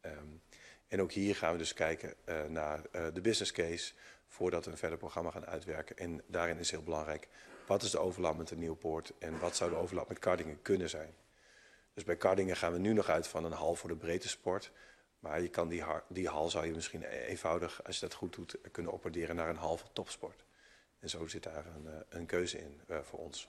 En ook hier gaan we dus kijken naar de business case voordat we een verder programma gaan uitwerken. En daarin is heel belangrijk, wat is de overlap met de Nieuwpoort en wat zou de overlap met Kardingen kunnen zijn. Dus bij Kardingen gaan we nu nog uit van een hal voor de breedte sport. Maar je kan die hal zou je misschien eenvoudig, als je dat goed doet, kunnen opwaarderen naar een hal voor topsport. En zo zit daar een keuze in voor ons.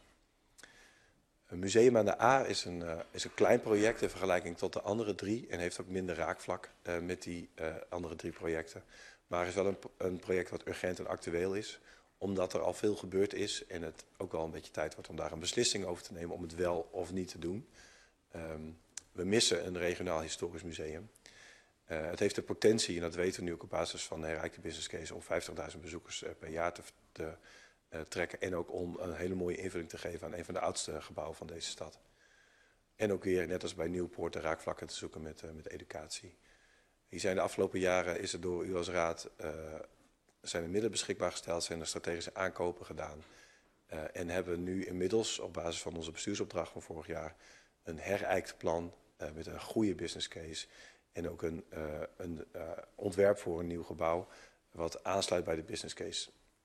Een museum aan de A is een klein project in vergelijking tot de andere 3 en heeft ook minder raakvlak met die andere 3 projecten. Maar is wel een project wat urgent en actueel is, omdat er al veel gebeurd is en het ook wel een beetje tijd wordt om daar een beslissing over te nemen om het wel of niet te doen. We missen een regionaal historisch museum. Het heeft de potentie, en dat weten we nu ook op basis van de herrijkte business case, om 50.000 bezoekers per jaar te trekken. En ook om een hele mooie invulling te geven aan een van de oudste gebouwen van deze stad. En ook weer, net als bij Nieuwpoort, de raakvlakken te zoeken met educatie. Hier zijn de afgelopen jaren, is er door u als raad, zijn er middelen beschikbaar gesteld, zijn er strategische aankopen gedaan. En hebben we nu inmiddels, op basis van onze bestuursopdracht van vorig jaar, een herijkt plan met een goede business case. En ook een ontwerp voor een nieuw gebouw, wat aansluit bij de business case.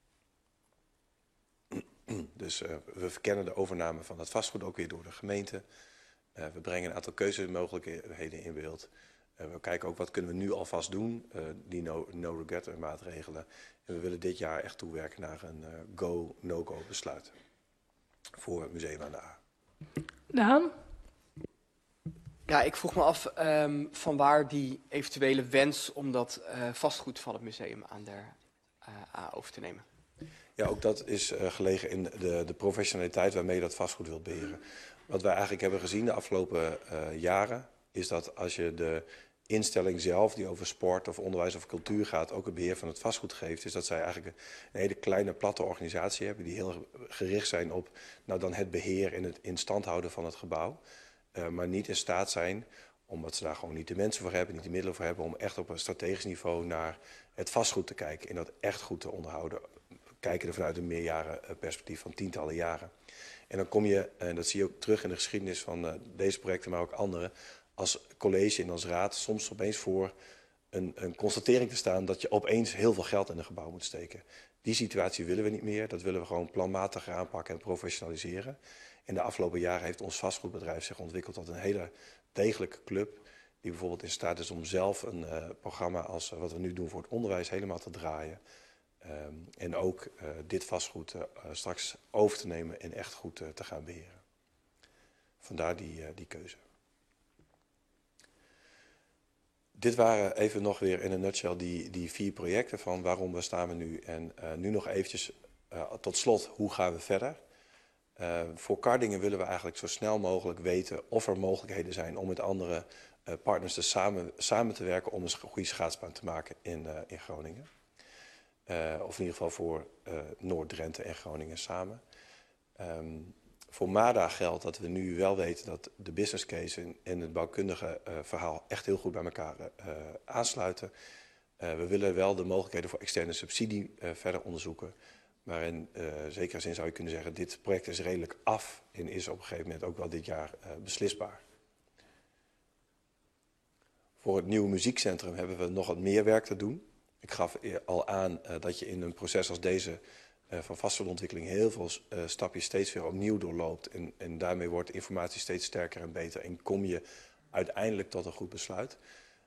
Dus we verkennen de overname van het vastgoed ook weer door de gemeente. We brengen een aantal keuzemogelijkheden in beeld. We kijken ook wat kunnen we nu alvast doen, die no-regret maatregelen. En we willen dit jaar echt toewerken naar een go, no-go besluit voor het Museum aan de A. Daan? Ja, ik vroeg me af van waar die eventuele wens om dat vastgoed van het museum aan de A over te nemen. Ja, ook dat is gelegen in de professionaliteit waarmee je dat vastgoed wilt beheren. Wat wij eigenlijk hebben gezien de afgelopen jaren, is dat als je de instelling zelf, die over sport of onderwijs of cultuur gaat, ook het beheer van het vastgoed geeft, is dat zij eigenlijk een hele kleine, platte organisatie hebben, die heel gericht zijn op nou dan het beheer en het in stand houden van het gebouw. Maar niet in staat zijn, omdat ze daar gewoon niet de mensen voor hebben, niet de middelen voor hebben, om echt op een strategisch niveau naar het vastgoed te kijken en dat echt goed te onderhouden. Kijken er vanuit een meerjarenperspectief van tientallen jaren. En dan kom je, en dat zie je ook terug in de geschiedenis van deze projecten, maar ook andere, als college en als raad soms opeens voor een constatering te staan dat je opeens heel veel geld in een gebouw moet steken. Die situatie willen we niet meer, dat willen we gewoon planmatiger aanpakken en professionaliseren. En de afgelopen jaren heeft ons vastgoedbedrijf zich ontwikkeld tot een hele degelijke club, die bijvoorbeeld in staat is om zelf een programma als wat we nu doen voor het onderwijs helemaal te draaien. En ook dit vastgoed straks over te nemen en echt goed te gaan beheren. Vandaar die keuze. Dit waren even nog weer in een nutshell die 4 projecten van waar staan we nu. En nu nog eventjes tot slot, hoe gaan we verder? Voor Kardingen willen we eigenlijk zo snel mogelijk weten of er mogelijkheden zijn om met anderen partners samen te werken om een goede schaatsbaan te maken in Groningen. Of in ieder geval voor Noord-Drenthe en Groningen samen. Voor MADA geldt dat we nu wel weten dat de business case en het bouwkundige verhaal echt heel goed bij elkaar aansluiten. We willen wel de mogelijkheden voor externe subsidie verder onderzoeken. Maar in zekere zin zou je kunnen zeggen, dit project is redelijk af en is op een gegeven moment ook wel dit jaar beslisbaar. Voor het nieuwe muziekcentrum hebben we nog wat meer werk te doen. Ik gaf al aan dat je in een proces als deze van vastgoedontwikkeling heel veel stapjes steeds weer opnieuw doorloopt. En daarmee wordt de informatie steeds sterker en beter en kom je uiteindelijk tot een goed besluit.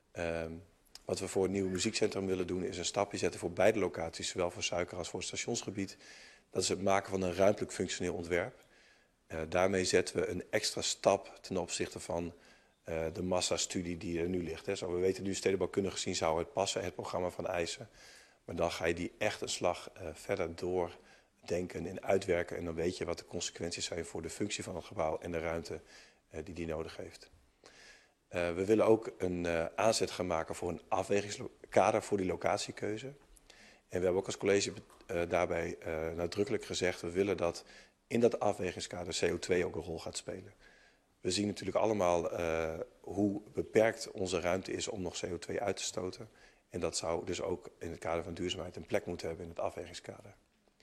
Wat we voor het nieuwe muziekcentrum willen doen is een stapje zetten voor beide locaties, zowel voor Suiker als voor het stationsgebied. Dat is het maken van een ruimtelijk functioneel ontwerp. Daarmee zetten we een extra stap ten opzichte van de massastudie die er nu ligt. Hè. Zo, we weten nu stedenbouwkundig gezien zou het passen, het programma van eisen. Maar dan ga je die echt een slag verder doordenken en uitwerken. En dan weet je wat de consequenties zijn voor de functie van het gebouw en de ruimte die nodig heeft. We willen ook een aanzet gaan maken voor een afwegingskader voor die locatiekeuze. En we hebben ook als college daarbij nadrukkelijk gezegd, we willen dat in dat afwegingskader CO2 ook een rol gaat spelen. We zien natuurlijk allemaal hoe beperkt onze ruimte is om nog CO2 uit te stoten. En dat zou dus ook in het kader van duurzaamheid een plek moeten hebben in het afwegingskader.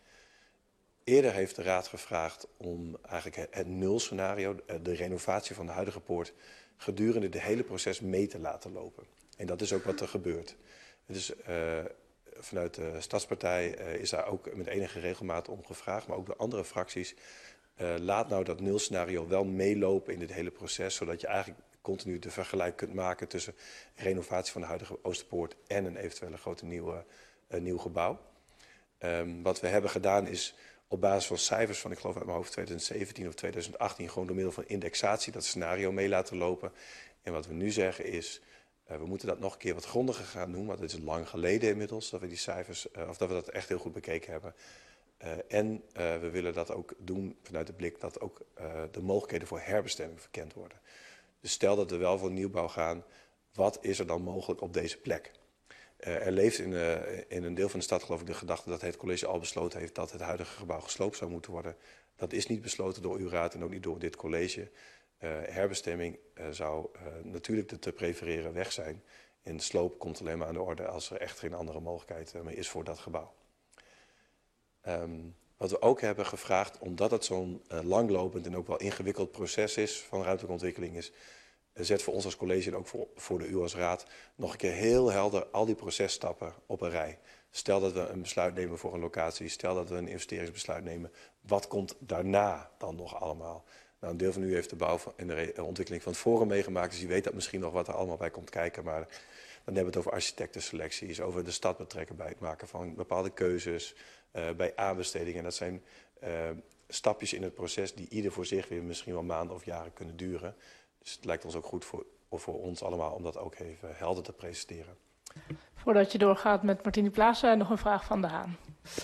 Eerder heeft de Raad gevraagd om eigenlijk het nulscenario, de renovatie van de huidige poort, gedurende het hele proces mee te laten lopen. En dat is ook wat er gebeurt. Dus vanuit de Stadspartij is daar ook met enige regelmaat om gevraagd, maar ook de andere fracties. Laat nou dat nulscenario wel meelopen in dit hele proces, zodat je eigenlijk continu de vergelijk kunt maken tussen renovatie van de huidige Oosterpoort en een eventuele grote nieuw gebouw. Wat we hebben gedaan is op basis van cijfers van, ik geloof uit mijn hoofd 2017 of 2018, gewoon door middel van indexatie dat scenario mee laten lopen. En wat we nu zeggen is, we moeten dat nog een keer wat grondiger gaan doen, want het is lang geleden inmiddels dat we die cijfers, of dat we dat echt heel goed bekeken hebben. En we willen dat ook doen vanuit de blik dat ook de mogelijkheden voor herbestemming verkend worden. Dus stel dat we wel voor nieuwbouw gaan, wat is er dan mogelijk op deze plek? Er leeft in een deel van de stad geloof ik de gedachte dat het college al besloten heeft dat het huidige gebouw gesloopt zou moeten worden. Dat is niet besloten door uw raad en ook niet door dit college. Herbestemming zou natuurlijk de te prefereren weg zijn. En sloop komt alleen maar aan de orde als er echt geen andere mogelijkheid meer is voor dat gebouw. Wat we ook hebben gevraagd, omdat het zo'n langlopend en ook wel ingewikkeld proces is van ruimtelijke ontwikkeling is, zet voor ons als college en ook voor de u als raad nog een keer heel helder al die processtappen op een rij. Stel dat we een besluit nemen voor een locatie, stel dat we een investeringsbesluit nemen, wat komt daarna dan nog allemaal? Nou, een deel van u heeft de bouw en de ontwikkeling van het Forum meegemaakt, dus die weet dat misschien nog wat er allemaal bij komt kijken, maar dan hebben we het over architectenselecties, over de stad betrekken bij het maken van bepaalde keuzes, bij aanbestedingen. Dat zijn stapjes in het proces die ieder voor zich weer misschien wel maanden of jaren kunnen duren. Dus het lijkt ons ook goed voor ons allemaal om dat ook even helder te presenteren. Voordat je doorgaat met Martini Plaza, nog een vraag van de Haan.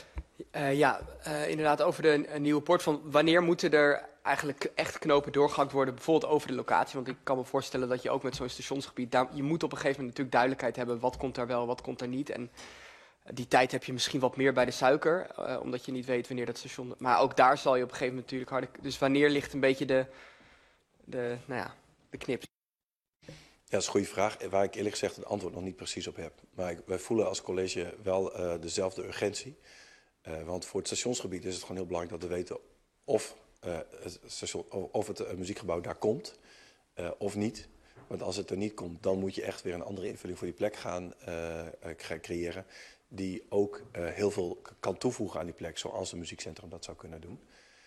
Inderdaad over de nieuwe poort. Van wanneer moeten er eigenlijk echt knopen doorgehakt worden, bijvoorbeeld over de locatie? Want ik kan me voorstellen dat je ook met zo'n stationsgebied, je moet op een gegeven moment natuurlijk duidelijkheid hebben, wat komt er wel, wat komt er niet. En die tijd heb je misschien wat meer bij de Suiker, omdat je niet weet wanneer dat station... Maar ook daar zal je op een gegeven moment natuurlijk harder... Dus wanneer ligt een beetje de knip? Ja, dat is een goede vraag, waar ik eerlijk gezegd het antwoord nog niet precies op heb. Maar wij voelen als college wel dezelfde urgentie. Want voor het stationsgebied is het gewoon heel belangrijk dat we weten of het muziekgebouw daar komt of niet. Want als het er niet komt, dan moet je echt weer een andere invulling voor die plek gaan creëren. Die ook heel veel kan toevoegen aan die plek, zoals een muziekcentrum dat zou kunnen doen.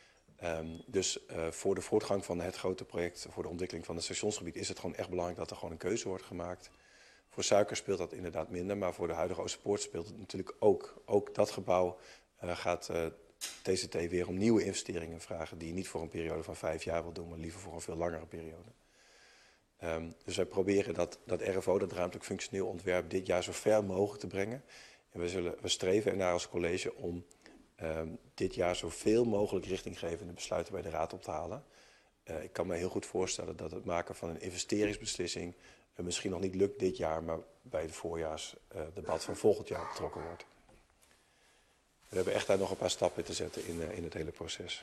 Dus voor de voortgang van het grote project, voor de ontwikkeling van het stationsgebied, is het gewoon echt belangrijk dat er gewoon een keuze wordt gemaakt. Voor Suiker speelt dat inderdaad minder, maar voor de huidige Oosterpoort speelt het natuurlijk ook. Ook dat gebouw gaat TCT weer om nieuwe investeringen vragen, die je niet voor een periode van 5 jaar wil doen, maar liever voor een veel langere periode. Dus wij proberen dat RFO, dat ruimtelijk functioneel ontwerp, dit jaar zo ver mogelijk te brengen. En we streven ernaar als college om dit jaar zoveel mogelijk richtinggevende besluiten bij de Raad op te halen. Ik kan me heel goed voorstellen dat het maken van een investeringsbeslissing misschien nog niet lukt dit jaar, maar bij het voorjaarsdebat van volgend jaar betrokken wordt. We hebben echt daar nog een paar stappen te zetten in het hele proces.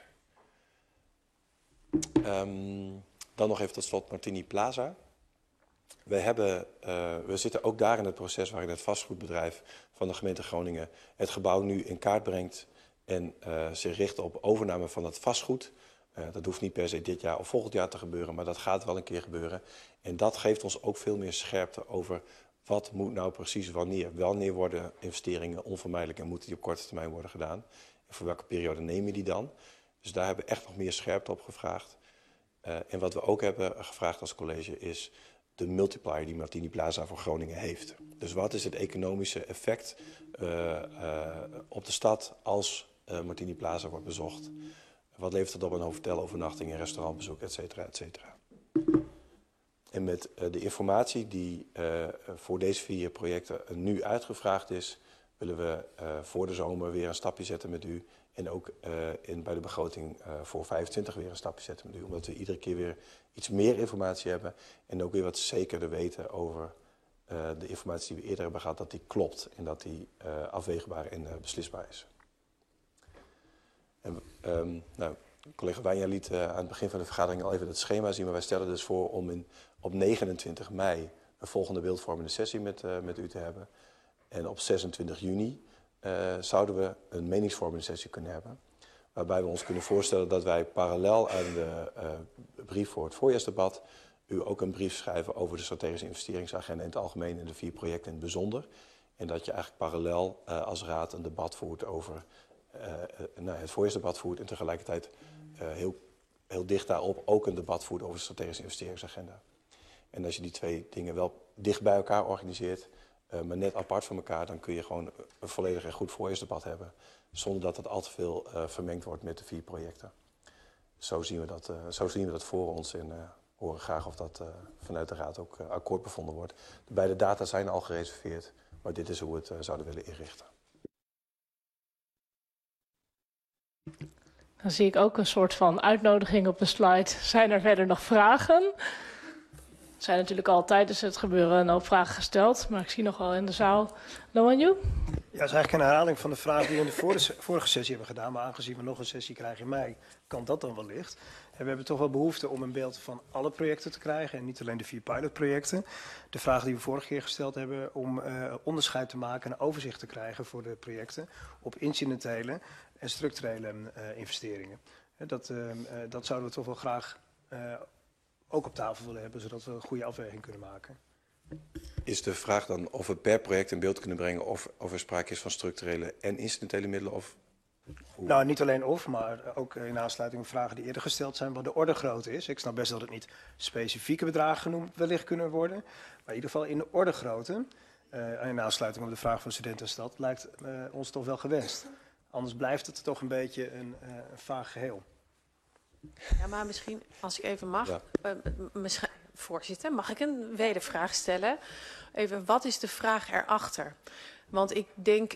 Dan nog even tot slot Martini Plaza. We zitten ook daar in het proces waarin het vastgoedbedrijf van de gemeente Groningen het gebouw nu in kaart brengt en zich richt op overname van het vastgoed. Dat hoeft niet per se dit jaar of volgend jaar te gebeuren, maar dat gaat wel een keer gebeuren. En dat geeft ons ook veel meer scherpte over wat moet nou precies wanneer. Wanneer worden investeringen onvermijdelijk en moeten die op korte termijn worden gedaan? En voor welke periode neem je die dan? Dus daar hebben we echt nog meer scherpte op gevraagd. En wat we ook hebben gevraagd als college is de multiplier die Martini Plaza voor Groningen heeft. Dus wat is het economische effect op de stad als Martini Plaza wordt bezocht? Wat levert het op aan hotelovernachting en restaurantbezoek, et cetera, et cetera. En met de informatie die voor deze 4 projecten nu uitgevraagd is, willen we voor de zomer weer een stapje zetten met u. En ook bij de begroting voor 25 weer een stapje zetten met u. Omdat we iedere keer weer iets meer informatie hebben. En ook weer wat zekerder weten over de informatie die we eerder hebben gehad. Dat die klopt en dat die afweegbaar en beslisbaar is. En, collega Wijnja liet aan het begin van de vergadering al even het schema zien. Maar wij stellen dus voor om op 29 mei een volgende beeldvormende sessie met u te hebben. En op 26 juni zouden we een meningsvormende sessie kunnen hebben. Waarbij we ons kunnen voorstellen dat wij parallel aan de brief voor het voorjaarsdebat u ook een brief schrijven over de strategische investeringsagenda in het algemeen en de 4 projecten in het bijzonder. En dat je eigenlijk parallel als raad een debat voert over het voorjaarsdebat voert en tegelijkertijd heel dicht daarop ook een debat voert over de strategische investeringsagenda. En als je die 2 dingen wel dicht bij elkaar organiseert, maar net apart van elkaar, dan kun je gewoon een volledig en goed voorjaarsdebat hebben. Zonder dat het al te veel vermengd wordt met de 4 projecten. Zo zien we dat voor ons en horen graag of dat vanuit de raad ook akkoord bevonden wordt. De beide data zijn al gereserveerd, maar dit is hoe we het zouden willen inrichten. Dan zie ik ook een soort van uitnodiging op de slide. Zijn er verder nog vragen? Er zijn natuurlijk al tijdens het gebeuren een hoop vragen gesteld, maar ik zie nog wel in de zaal. Loanju? Ja, dat is eigenlijk een herhaling van de vraag die we in de vorige sessie hebben gedaan. Maar aangezien we nog een sessie krijgen in mei, kan dat dan wellicht. En we hebben toch wel behoefte om een beeld van alle projecten te krijgen en niet alleen de 4 pilotprojecten. De vraag die we vorige keer gesteld hebben om onderscheid te maken en overzicht te krijgen voor de projecten op incidentele en structurele investeringen. Dat zouden we toch wel graag ook op tafel willen hebben, zodat we een goede afweging kunnen maken. Is de vraag dan of we per project in beeld kunnen brengen of er sprake is van structurele en incidentele middelen? Of hoe? Nou, niet alleen of, maar ook in aansluiting op vragen die eerder gesteld zijn, wat de ordegrootte is. Ik snap best dat het niet specifieke bedragen genoemd wellicht kunnen worden, maar in ieder geval in de ordegrootte, in aansluiting op de vraag van Studentenstad, lijkt ons toch wel gewenst. Anders blijft het toch een beetje een vaag geheel. Ja, maar misschien, als ik even mag, Ja. Voorzitter, mag ik een wedervraag stellen? Even, wat is de vraag erachter? Want ik denk,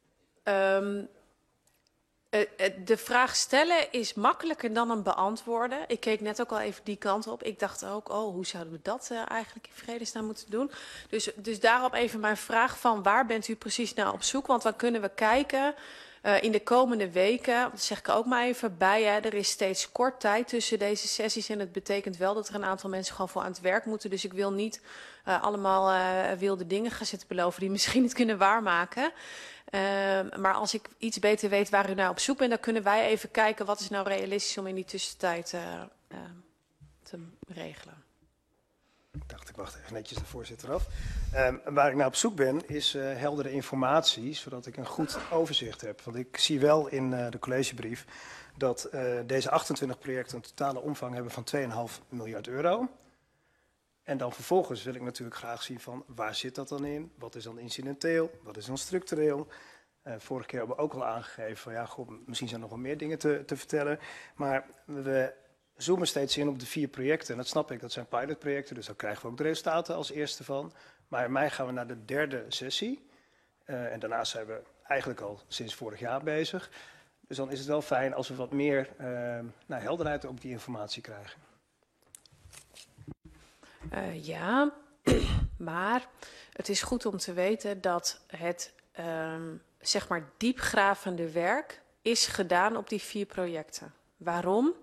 de vraag stellen is makkelijker dan hem beantwoorden. Ik keek net ook al even die kant op. Ik dacht ook, hoe zouden we dat eigenlijk in vredesnaam moeten doen? Dus daarop even mijn vraag van, waar bent u precies naar op zoek? Want dan kunnen we kijken in de komende weken, dat zeg ik er ook maar even bij, er is steeds kort tijd tussen deze sessies en het betekent wel dat er een aantal mensen gewoon voor aan het werk moeten. Dus ik wil niet allemaal wilde dingen gaan zitten beloven die misschien niet kunnen waarmaken. Maar als ik iets beter weet waar u naar op zoek bent, dan kunnen wij even kijken wat is nou realistisch om in die tussentijd te regelen. Ik dacht, ik wacht even netjes de voorzitter af. Waar ik naar op zoek ben, is heldere informatie, zodat ik een goed overzicht heb. Want ik zie wel in de collegebrief dat deze 28 projecten een totale omvang hebben van 2,5 miljard euro. En dan vervolgens wil ik natuurlijk graag zien van waar zit dat dan in? Wat is dan incidenteel? Wat is dan structureel? Vorige keer hebben we ook al aangegeven van ja, god, misschien zijn er nog wel meer dingen te vertellen. Maar we zoomen steeds in op de 4 projecten. En dat snap ik, dat zijn pilotprojecten, dus daar krijgen we ook de resultaten als eerste van. Maar in mei gaan we naar de 3e sessie. En daarnaast zijn we eigenlijk al sinds vorig jaar bezig. Dus dan is het wel fijn als we wat meer helderheid op die informatie krijgen. Ja, Maar het is goed om te weten dat het zeg maar diepgravende werk is gedaan op die 4 projecten. Waarom?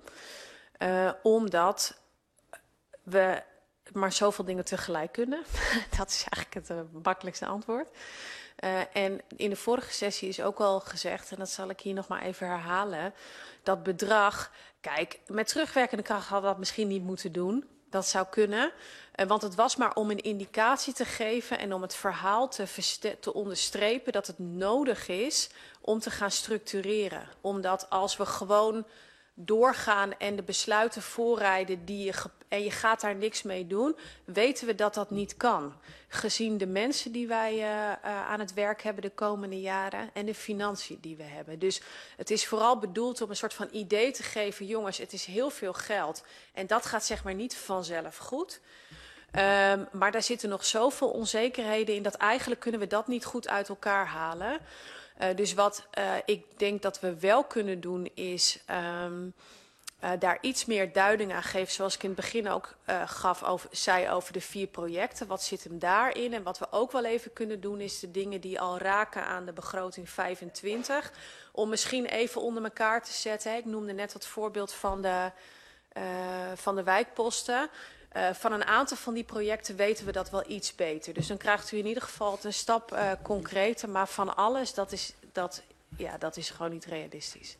Omdat we maar zoveel dingen tegelijk kunnen. Dat is eigenlijk het makkelijkste antwoord. En in de vorige sessie is ook al gezegd, en dat zal ik hier nog maar even herhalen, dat bedrag, kijk, met terugwerkende kracht hadden we dat misschien niet moeten doen. Dat zou kunnen, want het was maar om een indicatie te geven en om het verhaal te onderstrepen dat het nodig is om te gaan structureren. Omdat als we gewoon doorgaan en de besluiten voorrijden en je gaat daar niks mee doen, weten we dat dat niet kan. Gezien de mensen die wij aan het werk hebben de komende jaren en de financiën die we hebben. Dus het is vooral bedoeld om een soort van idee te geven, jongens, het is heel veel geld en dat gaat zeg maar niet vanzelf goed. Maar daar zitten nog zoveel onzekerheden in dat eigenlijk kunnen we dat niet goed uit elkaar halen. Dus wat ik denk dat we wel kunnen doen is daar iets meer duiding aan geven. Zoals ik in het begin ook zei over de 4 projecten. Wat zit hem daarin? En wat we ook wel even kunnen doen is de dingen die al raken aan de begroting 25. Om misschien even onder elkaar te zetten. Ik noemde net het voorbeeld van de wijkposten. Van een aantal van die projecten weten we dat wel iets beter. Dus dan krijgt u in ieder geval een stap concreter. Maar van alles, dat is gewoon niet realistisch.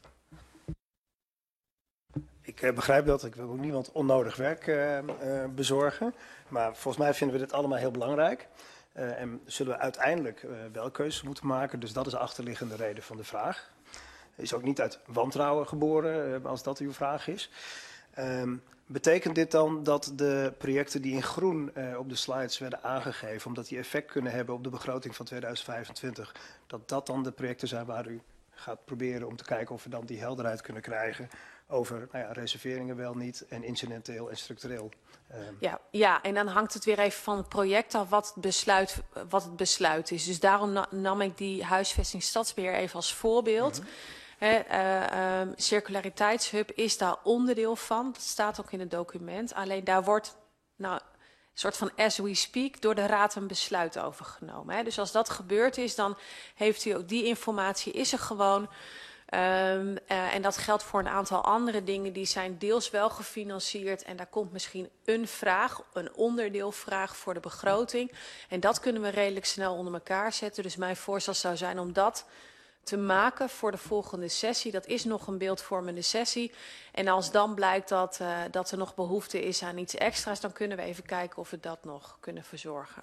Ik begrijp dat. Ik wil ook niemand onnodig werk bezorgen. Maar volgens mij vinden we dit allemaal heel belangrijk. En zullen we uiteindelijk wel keuzes moeten maken. Dus dat is de achterliggende reden van de vraag. Is ook niet uit wantrouwen geboren, als dat uw vraag is. Betekent dit dan dat de projecten die in groen op de slides werden aangegeven, omdat die effect kunnen hebben op de begroting van 2025, dat dat dan de projecten zijn waar u gaat proberen om te kijken of we dan die helderheid kunnen krijgen over reserveringen wel niet en incidenteel en structureel? Ja, en dan hangt het weer even van het project af wat het besluit is. Dus daarom nam ik die huisvesting stadsbeheer even als voorbeeld. Circulariteitshub is daar onderdeel van. Dat staat ook in het document. Alleen daar wordt een soort van as we speak door de raad een besluit over genomen. Dus als dat gebeurd is, dan heeft u ook die informatie, is er gewoon. En dat geldt voor een aantal andere dingen. Die zijn deels wel gefinancierd. En daar komt misschien een onderdeelvraag voor de begroting. En dat kunnen we redelijk snel onder elkaar zetten. Dus mijn voorstel zou zijn om dat te maken voor de volgende sessie. Dat is nog een beeldvormende sessie. En als dan blijkt dat er nog behoefte is aan iets extra's, dan kunnen we even kijken of we dat nog kunnen verzorgen.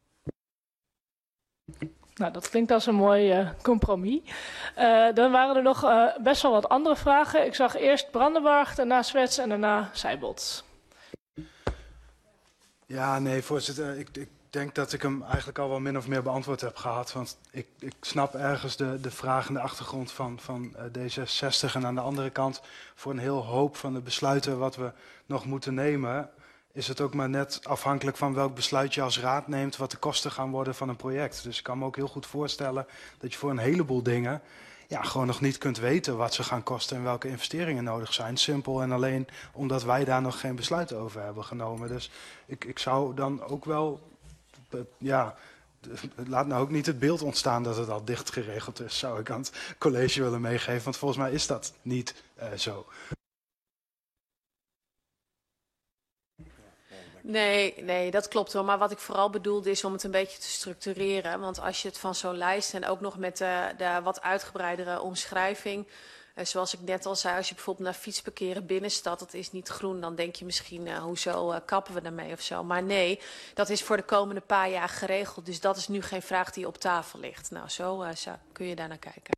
Nou, dat klinkt als een mooi compromis. Dan waren er nog best wel wat andere vragen. Ik zag eerst Brandenburg, daarna Swets en daarna Seibold. Ja, nee, voorzitter. Ik denk dat ik hem eigenlijk al wel min of meer beantwoord heb gehad. Want ik snap ergens de vraag en de achtergrond van D66. En aan de andere kant, voor een heel hoop van de besluiten wat we nog moeten nemen, is het ook maar net afhankelijk van welk besluit je als raad neemt, wat de kosten gaan worden van een project. Dus ik kan me ook heel goed voorstellen dat je voor een heleboel dingen gewoon nog niet kunt weten wat ze gaan kosten en welke investeringen nodig zijn. Simpel en alleen omdat wij daar nog geen besluit over hebben genomen. Dus ik zou dan ook wel, laat nou ook niet het beeld ontstaan dat het al dicht geregeld is, zou ik aan het college willen meegeven. Want volgens mij is dat niet zo. Nee, dat klopt wel. Maar wat ik vooral bedoelde is om het een beetje te structureren. Want als je het van zo'n lijst en ook nog met de wat uitgebreidere omschrijving, zoals ik net al zei, als je bijvoorbeeld naar fietsparkeren binnenstad, dat is niet groen, dan denk je misschien, hoezo kappen we daarmee of zo. Maar nee, dat is voor de komende paar jaar geregeld. Dus dat is nu geen vraag die op tafel ligt. Nou, zo kun je daar naar kijken.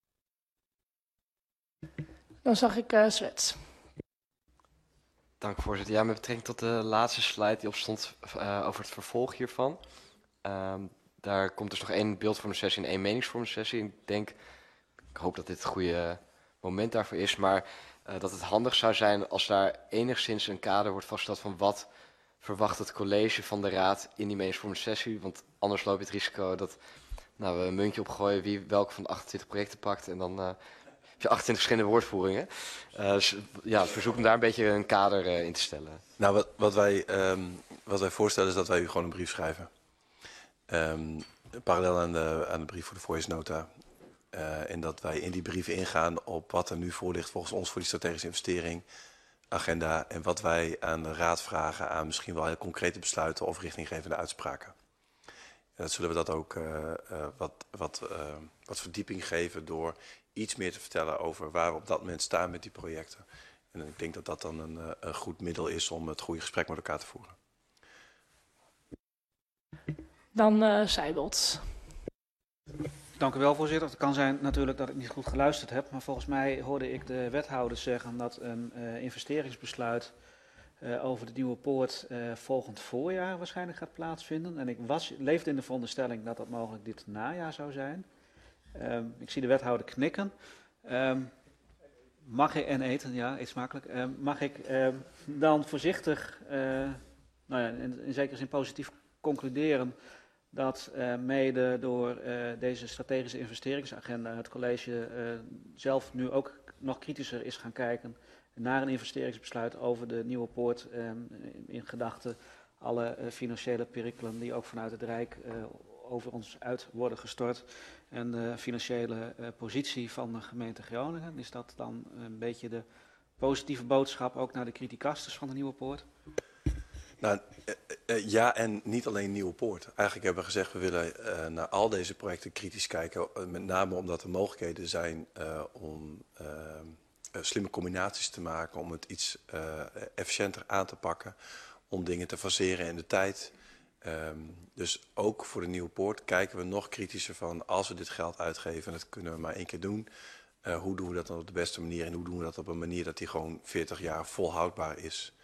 Dan zag ik Swets. Dank voorzitter. Ja, met betrekking tot de laatste slide die op stond over het vervolg hiervan. Daar komt dus nog 1 beeldvormende sessie en 1 meningsvormende sessie. Ik hoop dat dit het goede moment daarvoor is, maar dat het handig zou zijn als daar enigszins een kader wordt vastgesteld van wat verwacht het college van de raad in die meningsvormende sessie. Want anders loop je het risico dat we een muntje opgooien wie welke van de 28 projecten pakt en dan je 28 verschillende woordvoeringen. Dus ja, verzoek hem daar een beetje een kader in te stellen. Nou, wat wij voorstellen is dat wij u gewoon een brief schrijven. Parallel aan de brief voor de voice nota. En dat wij in die brief ingaan op wat er nu voor ligt volgens ons voor die strategische investering, agenda. En wat wij aan de raad vragen aan misschien wel heel concrete besluiten of richtinggevende uitspraken. En dat zullen we dat ook wat verdieping geven door iets meer te vertellen over waar we op dat moment staan met die projecten. En ik denk dat dat dan een goed middel is om het goede gesprek met elkaar te voeren. Dan Seibold. Dank u wel, voorzitter. Het kan zijn natuurlijk dat ik niet goed geluisterd heb, maar volgens mij hoorde ik de wethouder zeggen dat een investeringsbesluit over de Nieuwe Poort volgend voorjaar waarschijnlijk gaat plaatsvinden. En ik leefde in de veronderstelling dat dat mogelijk dit najaar zou zijn. Ik zie de wethouder knikken. Mag ik, en eten, ja, eet smakelijk. Mag ik dan voorzichtig, nou ja, in zekere zin positief concluderen dat mede door deze strategische investeringsagenda het college zelf nu ook nog kritischer is gaan kijken naar een investeringsbesluit over de Nieuwe Poort, in gedachten alle financiële perikelen die ook vanuit het Rijk over ons uit worden gestort en de financiële positie van de gemeente Groningen. Is dat dan een beetje de positieve boodschap ook naar de criticasters van de Nieuwe Poort? Nou, ja, en niet alleen Nieuwe Poort. Eigenlijk hebben we gezegd, we willen naar al deze projecten kritisch kijken. Met name omdat er mogelijkheden zijn om slimme combinaties te maken, om het iets efficiënter aan te pakken, om dingen te faseren in de tijd. Dus ook voor de Nieuwe Poort kijken we nog kritischer van, als we dit geld uitgeven, en dat kunnen we maar 1 keer doen, hoe doen we dat dan op de beste manier en hoe doen we dat op een manier dat die gewoon 40 jaar volhoudbaar is.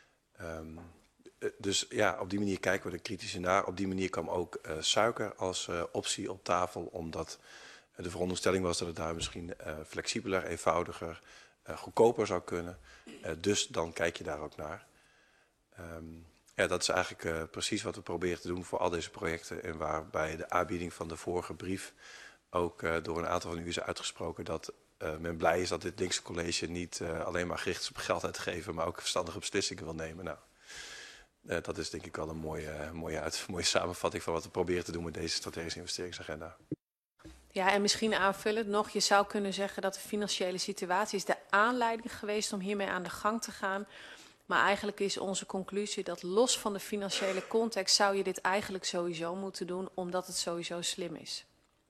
Dus ja, op die manier kijken we er kritisch naar. Op die manier kwam ook suiker als optie op tafel, omdat de veronderstelling was dat het daar misschien flexibeler, eenvoudiger, goedkoper zou kunnen. Dus dan kijk je daar ook naar. Ja, dat is eigenlijk precies wat we proberen te doen voor al deze projecten. En waarbij de aanbieding van de vorige brief ook door een aantal van u is uitgesproken dat men blij is dat dit linkse college niet alleen maar gericht is op geld uitgeven, maar ook verstandige beslissingen wil nemen. Nou, dat is denk ik wel een mooie samenvatting van wat we proberen te doen met deze strategische investeringsagenda. Ja, en misschien aanvullend nog, je zou kunnen zeggen dat de financiële situatie is de aanleiding geweest om hiermee aan de gang te gaan. Maar eigenlijk is onze conclusie dat los van de financiële context zou je dit eigenlijk sowieso moeten doen, omdat het sowieso slim is.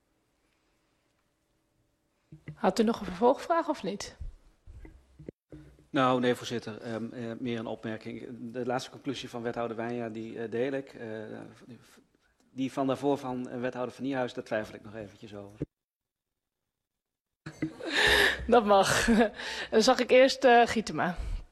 Had u nog een vervolgvraag of niet? Nou, nee, voorzitter. Meer een opmerking. De laatste conclusie van wethouder Wijnja, die deel ik. Die van daarvoor van wethouder Van Niehuis, daar twijfel ik nog eventjes over. Dat mag. Dan zag ik eerst Gietema.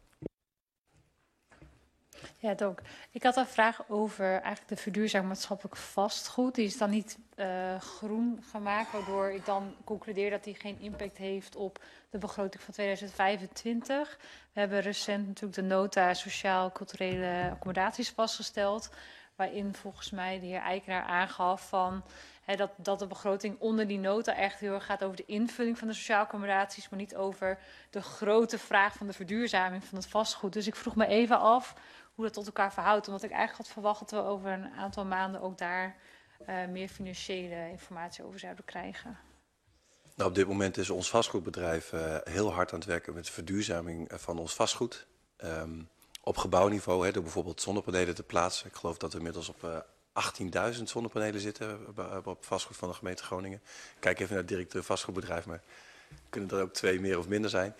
Ja, dank. Ik had een vraag over eigenlijk de verduurzaam maatschappelijk vastgoed. Die is dan niet groen gemaakt, waardoor ik dan concludeer dat die geen impact heeft op de begroting van 2025. We hebben recent natuurlijk de nota sociaal-culturele accommodaties vastgesteld, waarin volgens mij de heer Eikenaar aangaf van dat de begroting onder die nota echt heel erg gaat over de invulling van de sociale accommodaties, maar niet over de grote vraag van de verduurzaming van het vastgoed. Dus ik vroeg me even af hoe dat tot elkaar verhoudt, omdat ik eigenlijk had verwacht dat we over een aantal maanden ook daar meer financiële informatie over zouden krijgen. Nou, op dit moment is ons vastgoedbedrijf heel hard aan het werken met de verduurzaming van ons vastgoed. Op gebouwniveau, door bijvoorbeeld zonnepanelen te plaatsen. Ik geloof dat we inmiddels op 18.000 zonnepanelen zitten op vastgoed van de gemeente Groningen. Kijk even naar het directeur vastgoedbedrijf, maar kunnen er ook 2 meer of minder zijn.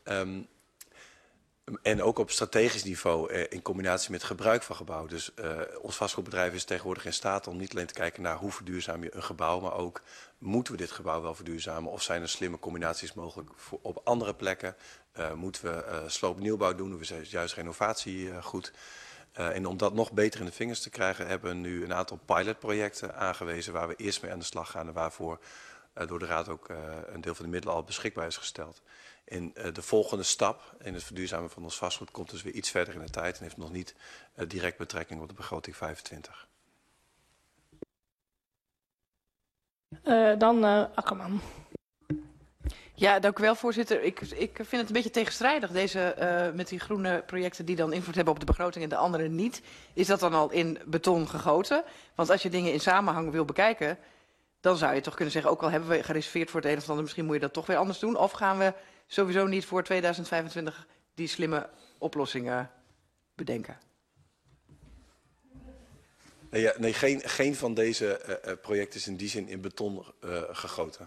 En ook op strategisch niveau in combinatie met gebruik van gebouw. Dus ons vastgoedbedrijf is tegenwoordig in staat om niet alleen te kijken naar hoe verduurzaam je een gebouw, maar ook moeten we dit gebouw wel verduurzamen of zijn er slimme combinaties mogelijk op andere plekken. Moeten we sloopnieuwbouw doen of is juist renovatie goed. En om dat nog beter in de vingers te krijgen hebben we nu een aantal pilotprojecten aangewezen waar we eerst mee aan de slag gaan en waarvoor door de Raad ook een deel van de middelen al beschikbaar is gesteld. En de volgende stap in het verduurzamen van ons vastgoed komt dus weer iets verder in de tijd en heeft nog niet direct betrekking op de begroting 25. Dan Akkerman. Ja, dank u wel, voorzitter. Ik vind het een beetje tegenstrijdig, met die groene projecten die dan invloed hebben op de begroting en de andere niet. Is dat dan al in beton gegoten? Want als je dingen in samenhang wil bekijken, dan zou je toch kunnen zeggen, ook al hebben we gereserveerd voor het een of ander, misschien moet je dat toch weer anders doen. Of gaan we sowieso niet voor 2025 die slimme oplossingen bedenken? Nee, geen van deze projecten is in die zin in beton gegoten.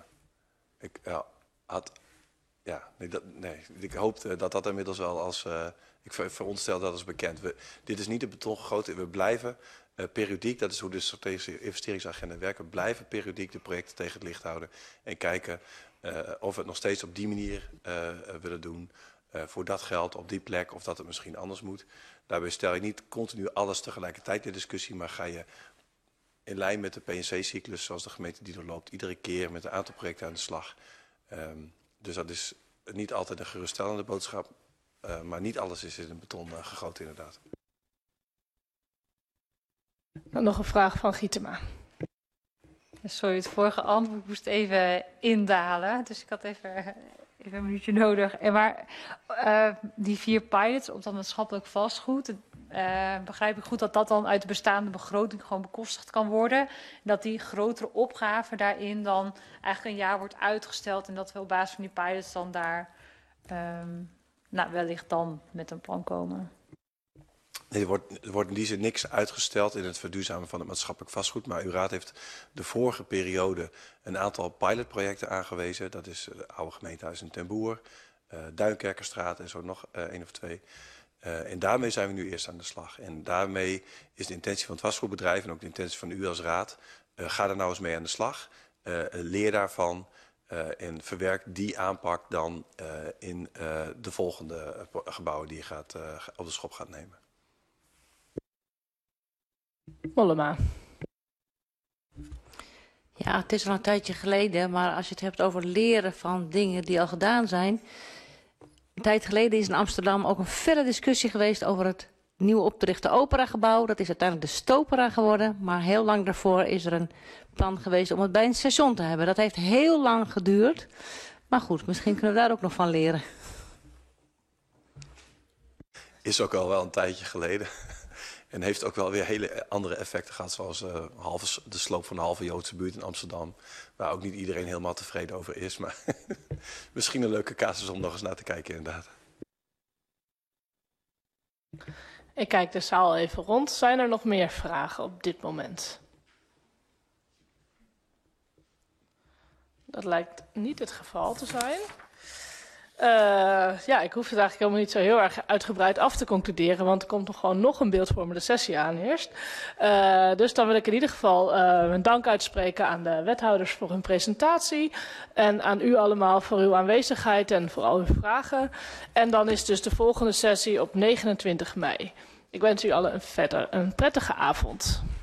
Ik hoop dat dat inmiddels wel als... ik veronderstel dat is bekend. Dit is niet in beton gegoten. We blijven periodiek, dat is hoe de strategische investeringsagenda werkt, we blijven periodiek de projecten tegen het licht houden en kijken of we het nog steeds op die manier willen doen. Voor dat geld, op die plek, of dat het misschien anders moet. Daarbij stel je niet continu alles tegelijkertijd in discussie, maar ga je in lijn met de PNC-cyclus, zoals de gemeente die doorloopt, iedere keer met een aantal projecten aan de slag. Dus dat is niet altijd een geruststellende boodschap, maar niet alles is in beton gegoten inderdaad. Dan nog een vraag van Gietema. Sorry, het vorige antwoord moest even indalen, dus ik had even een minuutje nodig. Maar die 4 pilots op dat maatschappelijk vastgoed, begrijp ik goed dat dat dan uit de bestaande begroting gewoon bekostigd kan worden. Dat die grotere opgave daarin dan eigenlijk een jaar wordt uitgesteld en dat we op basis van die pilots dan daar wellicht dan met een plan komen. Nee, er wordt in die zin niks uitgesteld in het verduurzamen van het maatschappelijk vastgoed. Maar uw raad heeft de vorige periode een aantal pilotprojecten aangewezen. Dat is het oude gemeentehuis in Ten Boer, Duinkerkerstraat en zo nog 1 of 2. En daarmee zijn we nu eerst aan de slag. En daarmee is de intentie van het vastgoedbedrijf en ook de intentie van u als raad. Ga er nou eens mee aan de slag. Leer daarvan en verwerk die aanpak dan in de volgende gebouwen die je op de schop gaat nemen. Mollema. Ja, het is al een tijdje geleden, maar als je het hebt over leren van dingen die al gedaan zijn. Een tijd geleden is in Amsterdam ook een felle discussie geweest over het nieuw op te richten operagebouw. Dat is uiteindelijk de Stopera geworden, maar heel lang daarvoor is er een plan geweest om het bij een station te hebben. Dat heeft heel lang geduurd, maar goed, misschien kunnen we daar ook nog van leren. Is ook al wel een tijdje geleden. En heeft ook wel weer hele andere effecten gehad, zoals de sloop van de halve Joodse buurt in Amsterdam. Waar ook niet iedereen helemaal tevreden over is. Maar misschien een leuke casus om nog eens naar te kijken inderdaad. Ik kijk de zaal even rond. Zijn er nog meer vragen op dit moment? Dat lijkt niet het geval te zijn. Ik hoef het eigenlijk helemaal niet zo heel erg uitgebreid af te concluderen, want er komt gewoon nog een beeldvormende sessie aan eerst. Dus dan wil ik in ieder geval een dank uitspreken aan de wethouders voor hun presentatie en aan u allemaal voor uw aanwezigheid en voor al uw vragen. En dan is dus de volgende sessie op 29 mei. Ik wens u allen verder een prettige avond.